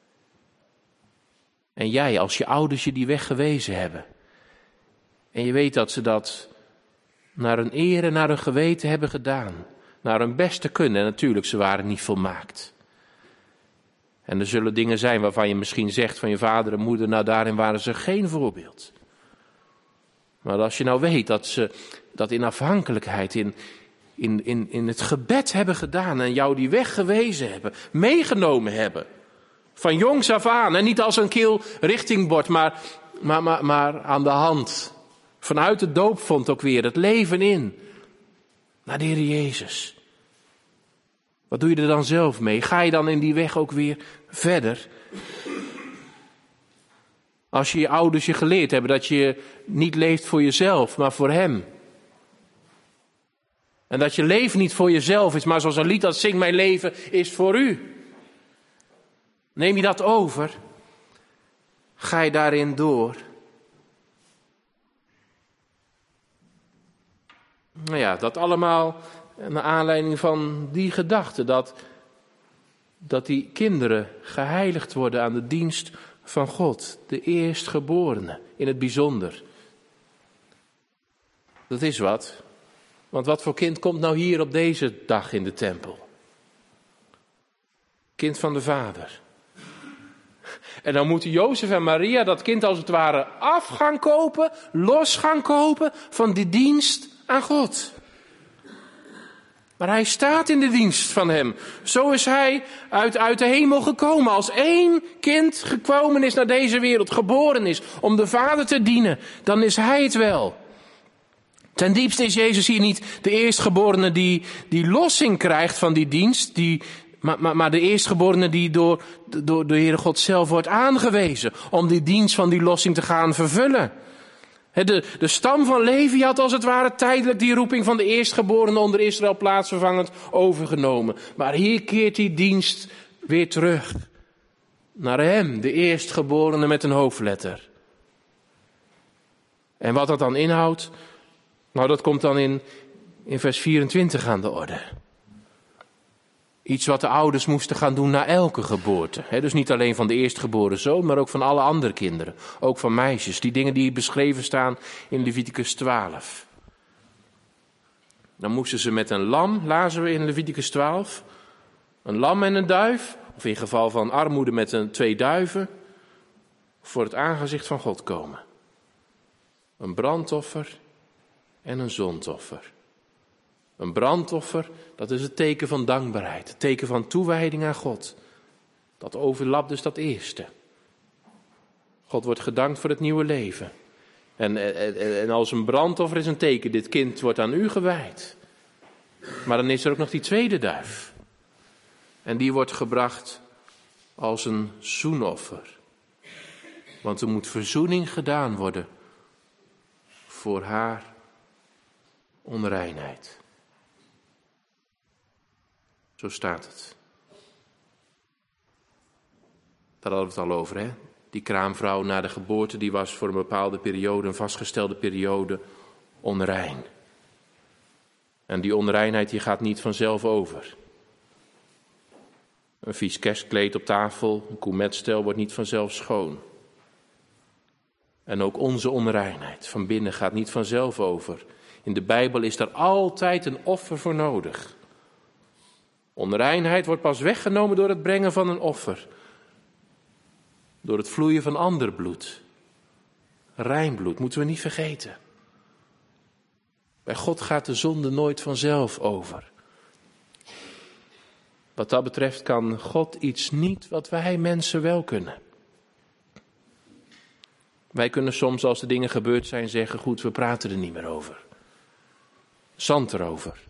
Speaker 1: En jij, als je ouders je die weg gewezen hebben, en je weet dat ze dat naar hun eer en naar hun geweten hebben gedaan, naar hun beste kunnen, en natuurlijk, ze waren niet volmaakt. En er zullen dingen zijn waarvan je misschien zegt van je vader en moeder, nou daarin waren ze geen voorbeeld. Maar als je nou weet dat ze dat in afhankelijkheid, in het gebed hebben gedaan en jou die weg gewezen hebben, meegenomen hebben, van jongs af aan, en niet als een kil richtingbord, maar aan de hand. Vanuit de doopvond ook weer, het leven in, naar de Heer Jezus. Wat doe je er dan zelf mee? Ga je dan in die weg ook weer verder? Als je ouders je geleerd hebben dat je niet leeft voor jezelf, maar voor Hem. En dat je leven niet voor jezelf is, maar zoals een lied dat zingt, mijn leven is voor U. Neem je dat over? Ga je daarin door? Nou ja, dat allemaal naar aanleiding van die gedachte, dat die kinderen geheiligd worden aan de dienst van God, de eerstgeborene in het bijzonder. Dat is wat. Want wat voor kind komt nou hier op deze dag in de tempel? Kind van de Vader. En dan moeten Jozef en Maria dat kind als het ware af gaan kopen, los gaan kopen van die dienst aan God. Maar hij staat in de dienst van Hem. Zo is hij uit de hemel gekomen. Als één kind gekomen is naar deze wereld, geboren is om de Vader te dienen, dan is hij het wel. Ten diepste is Jezus hier niet de eerstgeborene die lossing krijgt van die dienst, maar de eerstgeborene die door de Heere God zelf wordt aangewezen om die dienst van die lossing te gaan vervullen. De stam van Levi had als het ware tijdelijk die roeping van de eerstgeborene onder Israël plaatsvervangend overgenomen. Maar hier keert die dienst weer terug naar Hem, de eerstgeborene met een hoofdletter. En wat dat dan inhoudt, nou dat komt dan in vers 24 aan de orde. Iets wat de ouders moesten gaan doen na elke geboorte. Dus niet alleen van de eerstgeboren zoon, maar ook van alle andere kinderen. Ook van meisjes. Die dingen die beschreven staan in Leviticus 12. Dan moesten ze met een lam, lazen we in Leviticus 12. Een lam en een duif. Of in geval van armoede met 2 duiven. Voor het aangezicht van God komen. Een brandoffer en een zondoffer. Een brandoffer, dat is het teken van dankbaarheid. Het teken van toewijding aan God. Dat overlapt dus dat eerste. God wordt gedankt voor het nieuwe leven. En als een brandoffer is een teken, dit kind wordt aan U gewijd. Maar dan is er ook nog die tweede duif. En die wordt gebracht als een zoenoffer. Want er moet verzoening gedaan worden voor haar onreinheid. Zo staat het. Daar hadden we het al over, hè? Die kraamvrouw na de geboorte, die was voor een bepaalde periode, een vastgestelde periode, onrein. En die onreinheid die gaat niet vanzelf over. Een vies kerstkleed op tafel, een koemetstel wordt niet vanzelf schoon. En ook onze onreinheid van binnen gaat niet vanzelf over. In de Bijbel is daar altijd een offer voor nodig. Onreinheid wordt pas weggenomen door het brengen van een offer. Door het vloeien van ander bloed. Rein bloed, moeten we niet vergeten. Bij God gaat de zonde nooit vanzelf over. Wat dat betreft kan God iets niet wat wij mensen wel kunnen. Wij kunnen soms als de dingen gebeurd zijn zeggen, goed, we praten er niet meer over. Zand erover.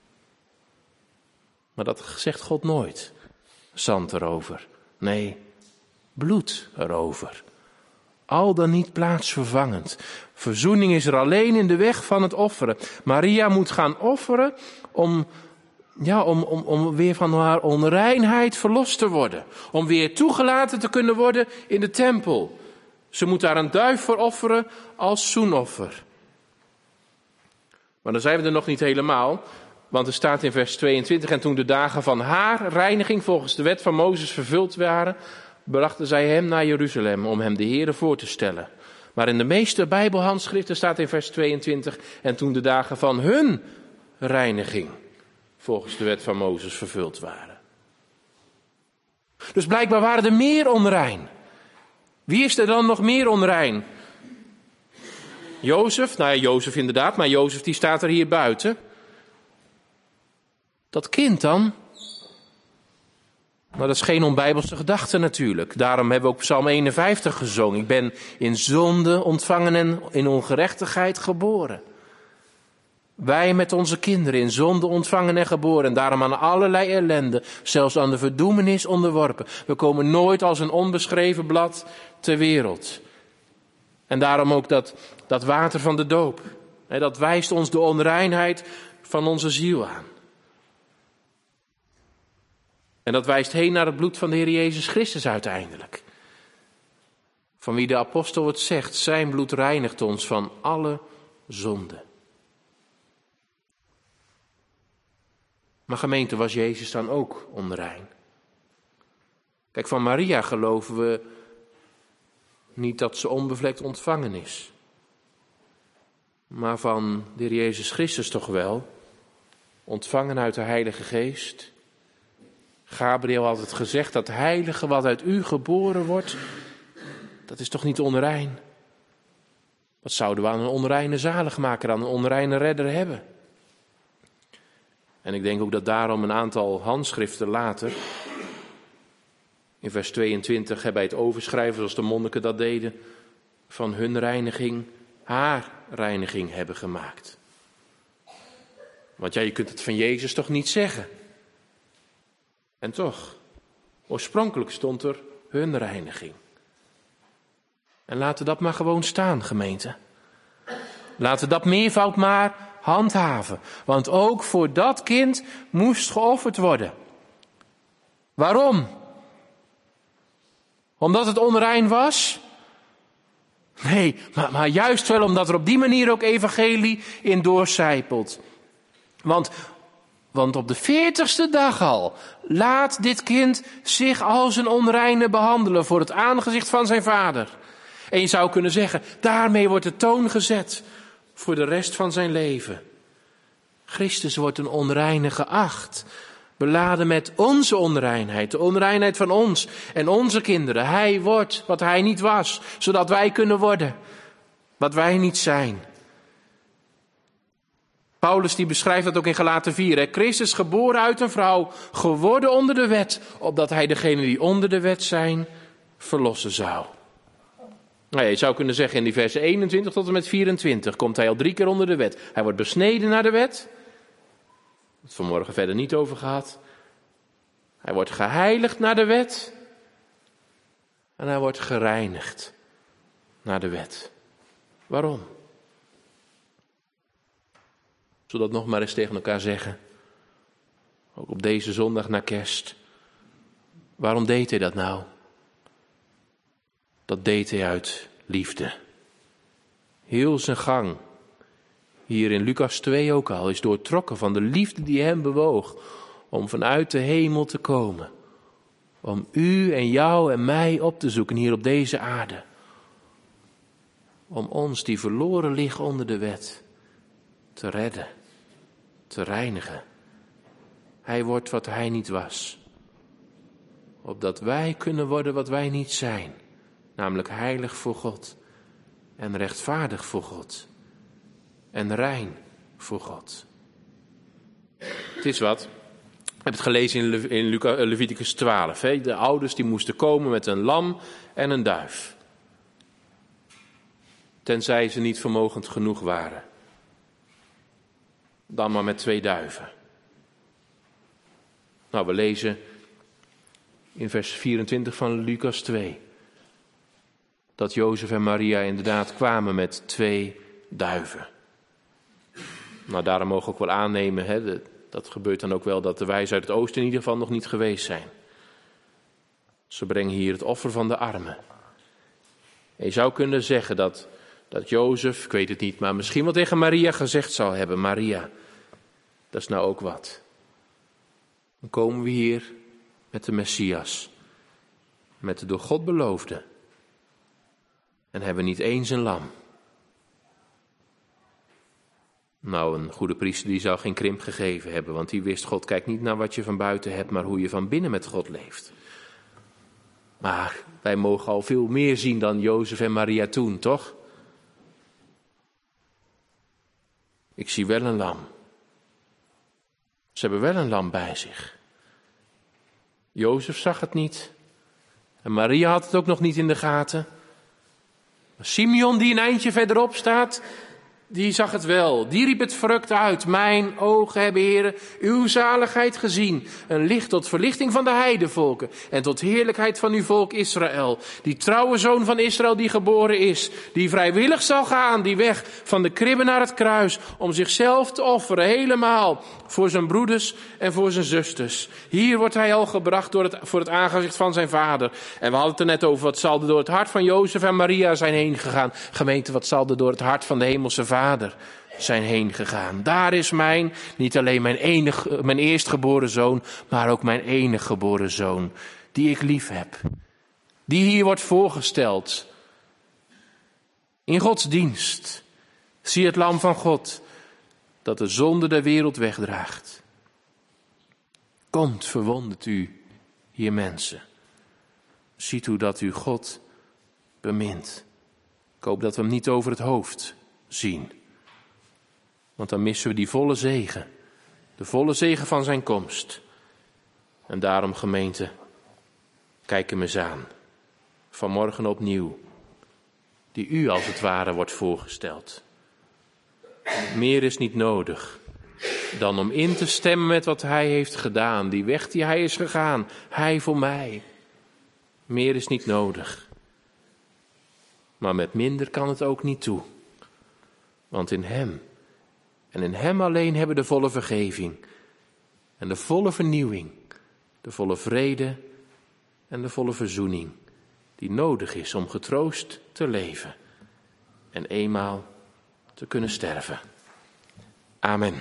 Speaker 1: Maar dat zegt God nooit. Zand erover. Nee, bloed erover. Al dan niet plaatsvervangend. Verzoening is er alleen in de weg van het offeren. Maria moet gaan offeren om weer van haar onreinheid verlost te worden. Om weer toegelaten te kunnen worden in de tempel. Ze moet daar een duif voor offeren als zoenoffer. Maar dan zijn we er nog niet helemaal. Want er staat in vers 22, en toen de dagen van haar reiniging volgens de wet van Mozes vervuld waren, brachten zij hem naar Jeruzalem om hem de Heere voor te stellen. Maar in de meeste Bijbelhandschriften staat in vers 22, en toen de dagen van hun reiniging volgens de wet van Mozes vervuld waren. Dus blijkbaar waren er meer onrein. Wie is er dan nog meer onrein? Jozef, nou ja, Jozef inderdaad, maar Jozef die staat er hier buiten. Dat kind dan? Nou, dat is geen onbijbelse gedachte natuurlijk. Daarom hebben we ook Psalm 51 gezongen. Ik ben in zonde ontvangen en in ongerechtigheid geboren. Wij met onze kinderen in zonde ontvangen en geboren. En daarom aan allerlei ellende, zelfs aan de verdoemenis onderworpen. We komen nooit als een onbeschreven blad ter wereld. En daarom ook dat water van de doop. Dat wijst ons de onreinheid van onze ziel aan. En dat wijst heen naar het bloed van de Heer Jezus Christus uiteindelijk. Van wie de apostel het zegt, zijn bloed reinigt ons van alle zonde. Maar gemeente, was Jezus dan ook onrein? Kijk, van Maria geloven we niet dat ze onbevlekt ontvangen is. Maar van de Heer Jezus Christus toch wel. Ontvangen uit de Heilige Geest. Gabriel had het gezegd, dat heilige wat uit u geboren wordt, dat is toch niet onrein? Wat zouden we aan een onreine zaligmaker, aan een onreine redder hebben? En ik denk ook dat daarom een aantal handschriften later, in vers 22, bij het overschrijven zoals de monniken dat deden, van hun reiniging haar reiniging hebben gemaakt. Want ja, je kunt het van Jezus toch niet zeggen? En toch, oorspronkelijk stond er hun reiniging. En laten we dat maar gewoon staan, gemeente. Laten we dat meervoud maar handhaven. Want ook voor dat kind moest geofferd worden. Waarom? Omdat het onrein was? Nee, maar juist wel omdat er op die manier ook evangelie in doorcijpelt. Want op de 40ste dag al laat dit kind zich als een onreine behandelen voor het aangezicht van zijn vader. En je zou kunnen zeggen, daarmee wordt de toon gezet voor de rest van zijn leven. Christus wordt een onreine geacht, beladen met onze onreinheid, de onreinheid van ons en onze kinderen. Hij wordt wat hij niet was, zodat wij kunnen worden wat wij niet zijn. Paulus die beschrijft dat ook in Galaten 4. Christus geboren uit een vrouw, geworden onder de wet, opdat hij degenen die onder de wet zijn, verlossen zou. Nou ja, je zou kunnen zeggen in die versen 21 tot en met 24 komt hij al 3 keer onder de wet. Hij wordt besneden naar de wet. Het vanmorgen verder niet over gehad. Hij wordt geheiligd naar de wet. En hij wordt gereinigd naar de wet. Waarom? Zodat nog maar eens tegen elkaar zeggen. Ook op deze zondag na kerst. Waarom deed hij dat nou? Dat deed hij uit liefde. Heel zijn gang, hier in Lucas 2 ook al, is doortrokken van de liefde die hem bewoog. Om vanuit de hemel te komen. Om u en jou en mij op te zoeken hier op deze aarde. Om ons die verloren liggen onder de wet te redden, te reinigen. Hij wordt wat hij niet was. Opdat wij kunnen worden wat wij niet zijn. Namelijk heilig voor God. En rechtvaardig voor God. En rein voor God. Het is wat. Ik heb het gelezen in Leviticus 12. De ouders die moesten komen met een lam en een duif. Tenzij ze niet vermogend genoeg waren. Dan maar met 2 duiven. Nou, we lezen in vers 24 van Lucas 2. Dat Jozef en Maria inderdaad kwamen met 2 duiven. Nou, daarom mogen we ook wel aannemen, dat gebeurt dan ook wel, dat de wijzen uit het oosten in ieder geval nog niet geweest zijn. Ze brengen hier het offer van de armen. En je zou kunnen zeggen dat Jozef, ik weet het niet, maar misschien wel tegen Maria gezegd zou hebben. Maria, Dat is nou ook wat. Dan komen we hier met de Messias. Met de door God beloofde. En hebben niet eens een lam. Nou, een goede priester die zou geen krimp gegeven hebben. Want die wist, God kijkt niet naar wat je van buiten hebt, maar hoe je van binnen met God leeft. Maar wij mogen al veel meer zien dan Jozef en Maria toen, toch? Ik zie wel een lam. Ze hebben wel een lam bij zich. Jozef zag het niet. En Maria had het ook nog niet in de gaten. Maar Simeon, die een eindje verderop staat, die zag het wel. Die riep het verrukt uit. Mijn ogen hebben, Heere, uw zaligheid gezien. Een licht tot verlichting van de heidevolken. En tot heerlijkheid van uw volk Israël. Die trouwe zoon van Israël die geboren is. Die vrijwillig zal gaan. Die weg van de kribbe naar het kruis. Om zichzelf te offeren. Helemaal. Voor zijn broeders en voor zijn zusters. Hier wordt hij al gebracht voor het aangezicht van zijn vader. En we hadden het er net over. Wat zal er door het hart van Jozef en Maria zijn heen gegaan. Gemeente, wat zal er door het hart van de hemelse vader zijn heen gegaan. Daar is niet alleen mijn eerstgeboren zoon, maar ook mijn enige geboren zoon, die ik lief heb. Die hier wordt voorgesteld. In Gods dienst. Zie het lam van God, dat de zonde der wereld wegdraagt. Komt, verwondert u, hier mensen. Ziet hoe dat u God bemint. Ik hoop dat we hem niet over het hoofd zien. Want dan missen we die volle zegen. De volle zegen van zijn komst. En daarom, gemeente, kijk hem eens aan. Vanmorgen opnieuw. Die u als het ware wordt voorgesteld. Meer is niet nodig dan om in te stemmen met wat hij heeft gedaan. Die weg die hij is gegaan. Hij voor mij. Meer is niet nodig. Maar met minder kan het ook niet toe. Want in hem en in hem alleen hebben we de volle vergeving en de volle vernieuwing, de volle vrede en de volle verzoening die nodig is om getroost te leven en eenmaal te kunnen sterven. Amen.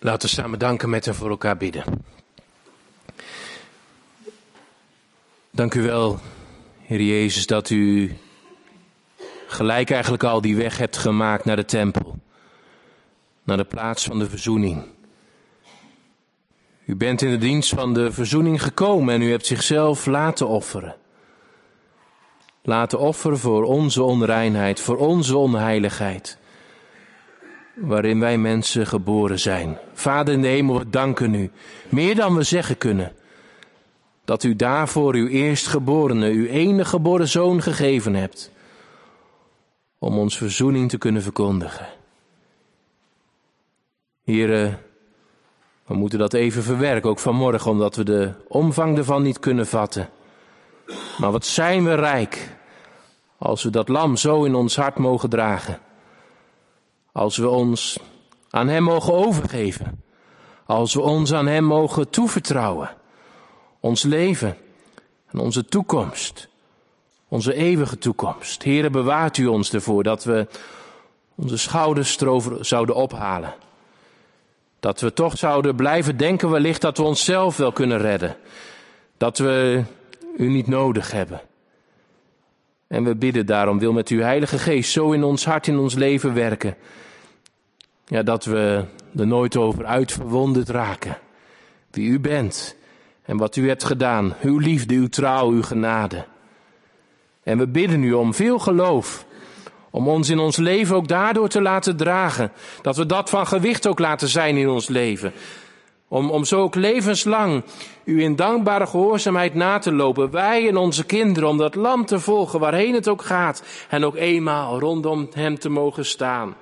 Speaker 1: Laten we samen danken met en voor elkaar bidden. Dank u wel, Heer Jezus, dat u gelijk eigenlijk al die weg hebt gemaakt naar de tempel. Naar de plaats van de verzoening. U bent in de dienst van de verzoening gekomen en u hebt zichzelf laten offeren. Laten offeren voor onze onreinheid, voor onze onheiligheid. Waarin wij mensen geboren zijn. Vader in de hemel, we danken u, meer dan we zeggen kunnen, dat u daarvoor uw eerstgeborene, uw enige geboren zoon gegeven hebt, om ons verzoening te kunnen verkondigen. Here, we moeten dat even verwerken, ook vanmorgen, omdat we de omvang ervan niet kunnen vatten. Maar wat zijn we rijk, als we dat lam zo in ons hart mogen dragen. Als we ons aan hem mogen overgeven. Als we ons aan hem mogen toevertrouwen. Ons leven en onze toekomst. Onze eeuwige toekomst. Heere, bewaart u ons ervoor dat we onze schouders erover zouden ophalen. Dat we toch zouden blijven denken wellicht dat we onszelf wel kunnen redden. Dat we u niet nodig hebben. En we bidden daarom, wil met uw Heilige Geest zo in ons hart, in ons leven werken. Ja, dat we er nooit over uitverwonderd raken. Wie u bent en wat u hebt gedaan. Uw liefde, uw trouw, uw genade. En we bidden u om veel geloof. Om ons in ons leven ook daardoor te laten dragen. Dat we dat van gewicht ook laten zijn in ons leven. Om zo ook levenslang u in dankbare gehoorzaamheid na te lopen. Wij en onze kinderen, om dat lam te volgen waarheen het ook gaat. En ook eenmaal rondom hem te mogen staan.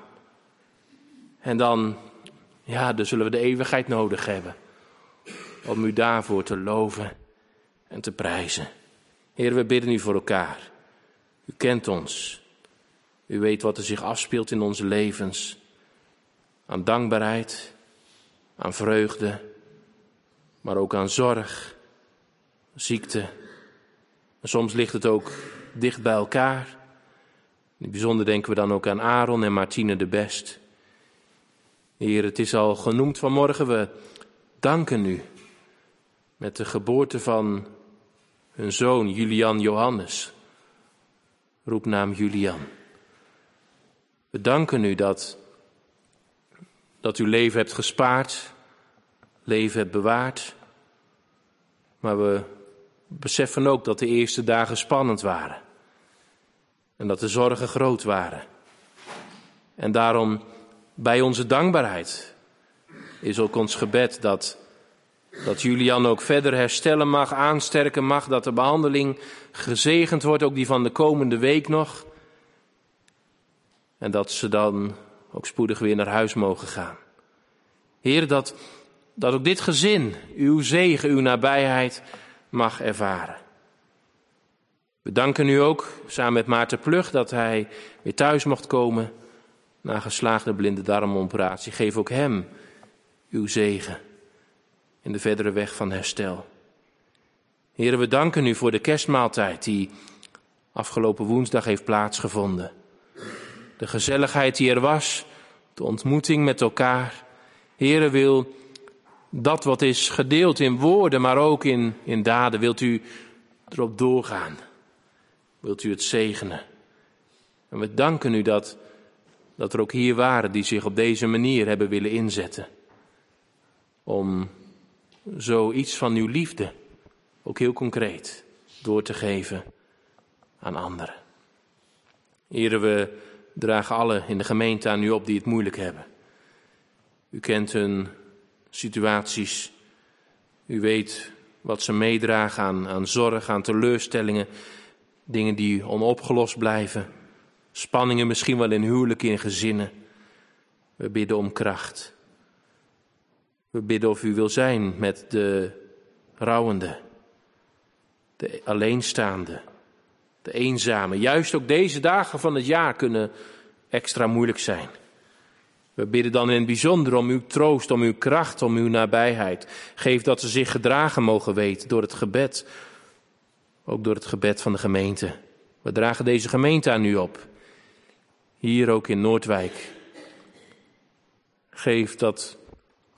Speaker 1: En dan zullen we de eeuwigheid nodig hebben. Om u daarvoor te loven en te prijzen. Heer, we bidden u voor elkaar. U kent ons. U weet wat er zich afspeelt in onze levens. Aan dankbaarheid, aan vreugde, maar ook aan zorg, ziekte. En soms ligt het ook dicht bij elkaar. In het bijzonder denken we dan ook aan Aaron en Martine de Best. Heer, het is al genoemd vanmorgen, we danken u met de geboorte van hun zoon Julian Johannes, roepnaam Julian. We danken u dat u leven hebt gespaard, leven hebt bewaard. Maar we beseffen ook dat de eerste dagen spannend waren. En dat de zorgen groot waren. En daarom bij onze dankbaarheid is ook ons gebed dat Julian ook verder herstellen mag, aansterken mag. Dat de behandeling gezegend wordt, ook die van de komende week nog. En dat ze dan ook spoedig weer naar huis mogen gaan. Heer, dat ook dit gezin uw zegen, uw nabijheid mag ervaren. We danken u ook, samen met Maarten Plug, dat hij weer thuis mocht komen na geslaagde blinde darmoperatie. Geef ook hem uw zegen in de verdere weg van herstel. Heer, we danken u voor de kerstmaaltijd die afgelopen woensdag heeft plaatsgevonden. De gezelligheid die er was, de ontmoeting met elkaar. Heere, wil dat wat is gedeeld in woorden, maar ook in daden, wilt u erop doorgaan. Wilt u het zegenen. En we danken u dat er ook hier waren die zich op deze manier hebben willen inzetten. Om zoiets van uw liefde, ook heel concreet, door te geven aan anderen. Heere, we dragen allen in de gemeente aan u op die het moeilijk hebben. U kent hun situaties. U weet wat ze meedragen aan zorg, aan teleurstellingen. Dingen die onopgelost blijven. Spanningen misschien wel in huwelijken, in gezinnen. We bidden om kracht. We bidden of u wil zijn met de rouwende, de alleenstaande, de eenzame. Juist ook deze dagen van het jaar kunnen extra moeilijk zijn. We bidden dan in het bijzonder om uw troost, om uw kracht, om uw nabijheid. Geef dat ze zich gedragen mogen weten door het gebed. Ook door het gebed van de gemeente. We dragen deze gemeente aan u op. Hier ook in Noordwijk. Geef dat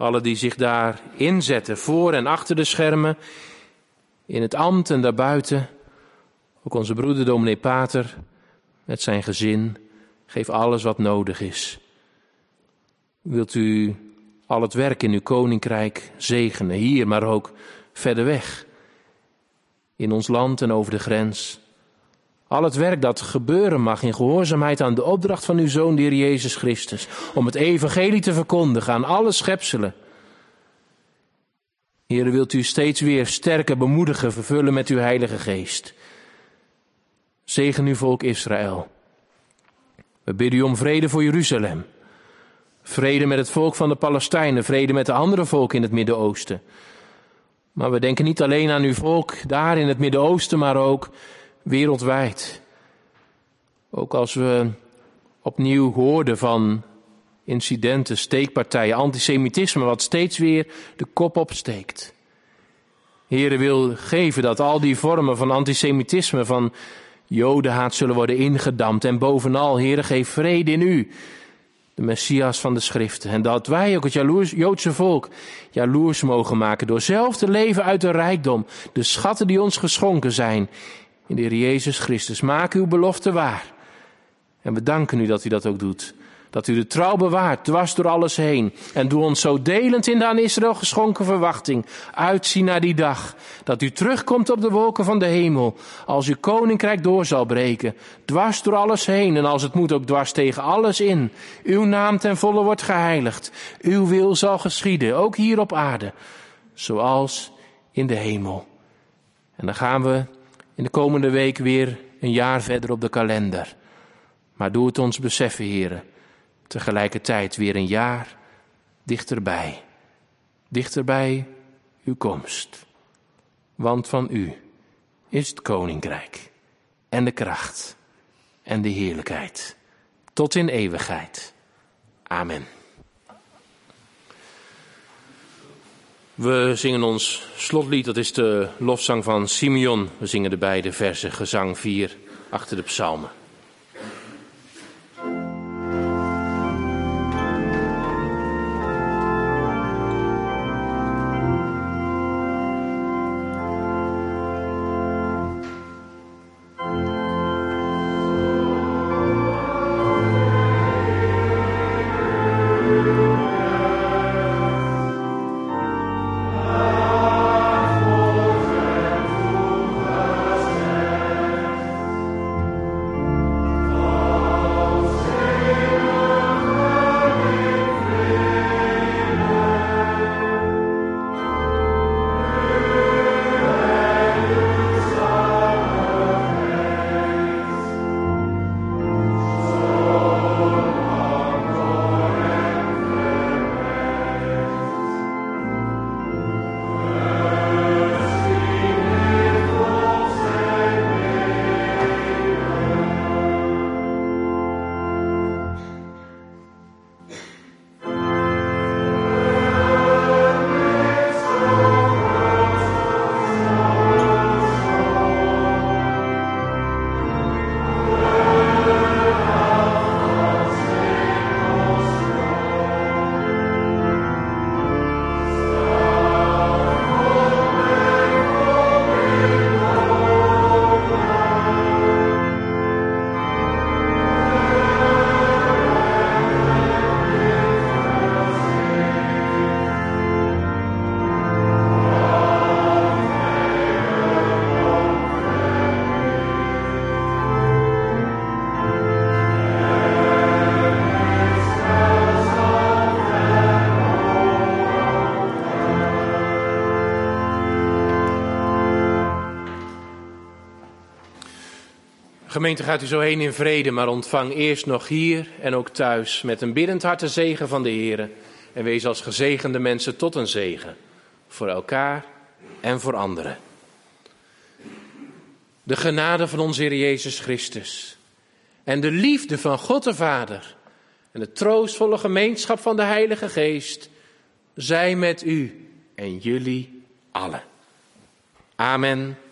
Speaker 1: Alle die zich daar inzetten, voor en achter de schermen, in het ambt en daarbuiten. Ook onze broeder dominee Pater met zijn gezin. Geef alles wat nodig is. Wilt u al het werk in uw koninkrijk zegenen, hier, maar ook verder weg. In ons land en over de grens. Al het werk dat gebeuren mag in gehoorzaamheid aan de opdracht van uw Zoon, de Heer Jezus Christus. Om het evangelie te verkondigen aan alle schepselen. Heere, wilt u steeds weer sterker bemoedigen, vervullen met uw Heilige Geest. Zegen uw volk Israël. We bidden u om vrede voor Jeruzalem. Vrede met het volk van de Palestijnen, vrede met de andere volken in het Midden-Oosten. Maar we denken niet alleen aan uw volk daar in het Midden-Oosten, maar ook wereldwijd. Ook als we opnieuw hoorden van incidenten, steekpartijen, antisemitisme, wat steeds weer de kop opsteekt. Heere, wil geven dat al die vormen van antisemitisme, van jodenhaat zullen worden ingedampt. En bovenal, Heere, geef vrede in u, de Messias van de Schriften. En dat wij ook het Joodse volk jaloers mogen maken door zelf te leven uit de rijkdom, de schatten die ons geschonken zijn in de Heer Jezus Christus. Maak uw belofte waar. En we danken u dat u dat ook doet. Dat u de trouw bewaart, dwars door alles heen. En doe ons zo delend in de aan Israël geschonken verwachting uitzien naar die dag. Dat u terugkomt op de wolken van de hemel. Als uw koninkrijk door zal breken. Dwars door alles heen en als het moet ook dwars tegen alles in. Uw naam ten volle wordt geheiligd. Uw wil zal geschieden, ook hier op aarde. Zoals in de hemel. En dan gaan we in de komende week weer een jaar verder op de kalender. Maar doe het ons beseffen, heren. Tegelijkertijd weer een jaar dichterbij. Dichterbij uw komst. Want van u is het koninkrijk en de kracht en de heerlijkheid. Tot in eeuwigheid. Amen. We zingen ons slotlied, dat is de lofzang van Simeon. We zingen de beide versen, gezang 4, achter de psalmen. Gemeente, gaat u zo heen in vrede, maar ontvang eerst nog hier en ook thuis met een biddend hart de zegen van de Heere. En wees als gezegende mensen tot een zegen, voor elkaar en voor anderen. De genade van onze Heer Jezus Christus en de liefde van God de Vader en de troostvolle gemeenschap van de Heilige Geest zij met u en jullie allen. Amen.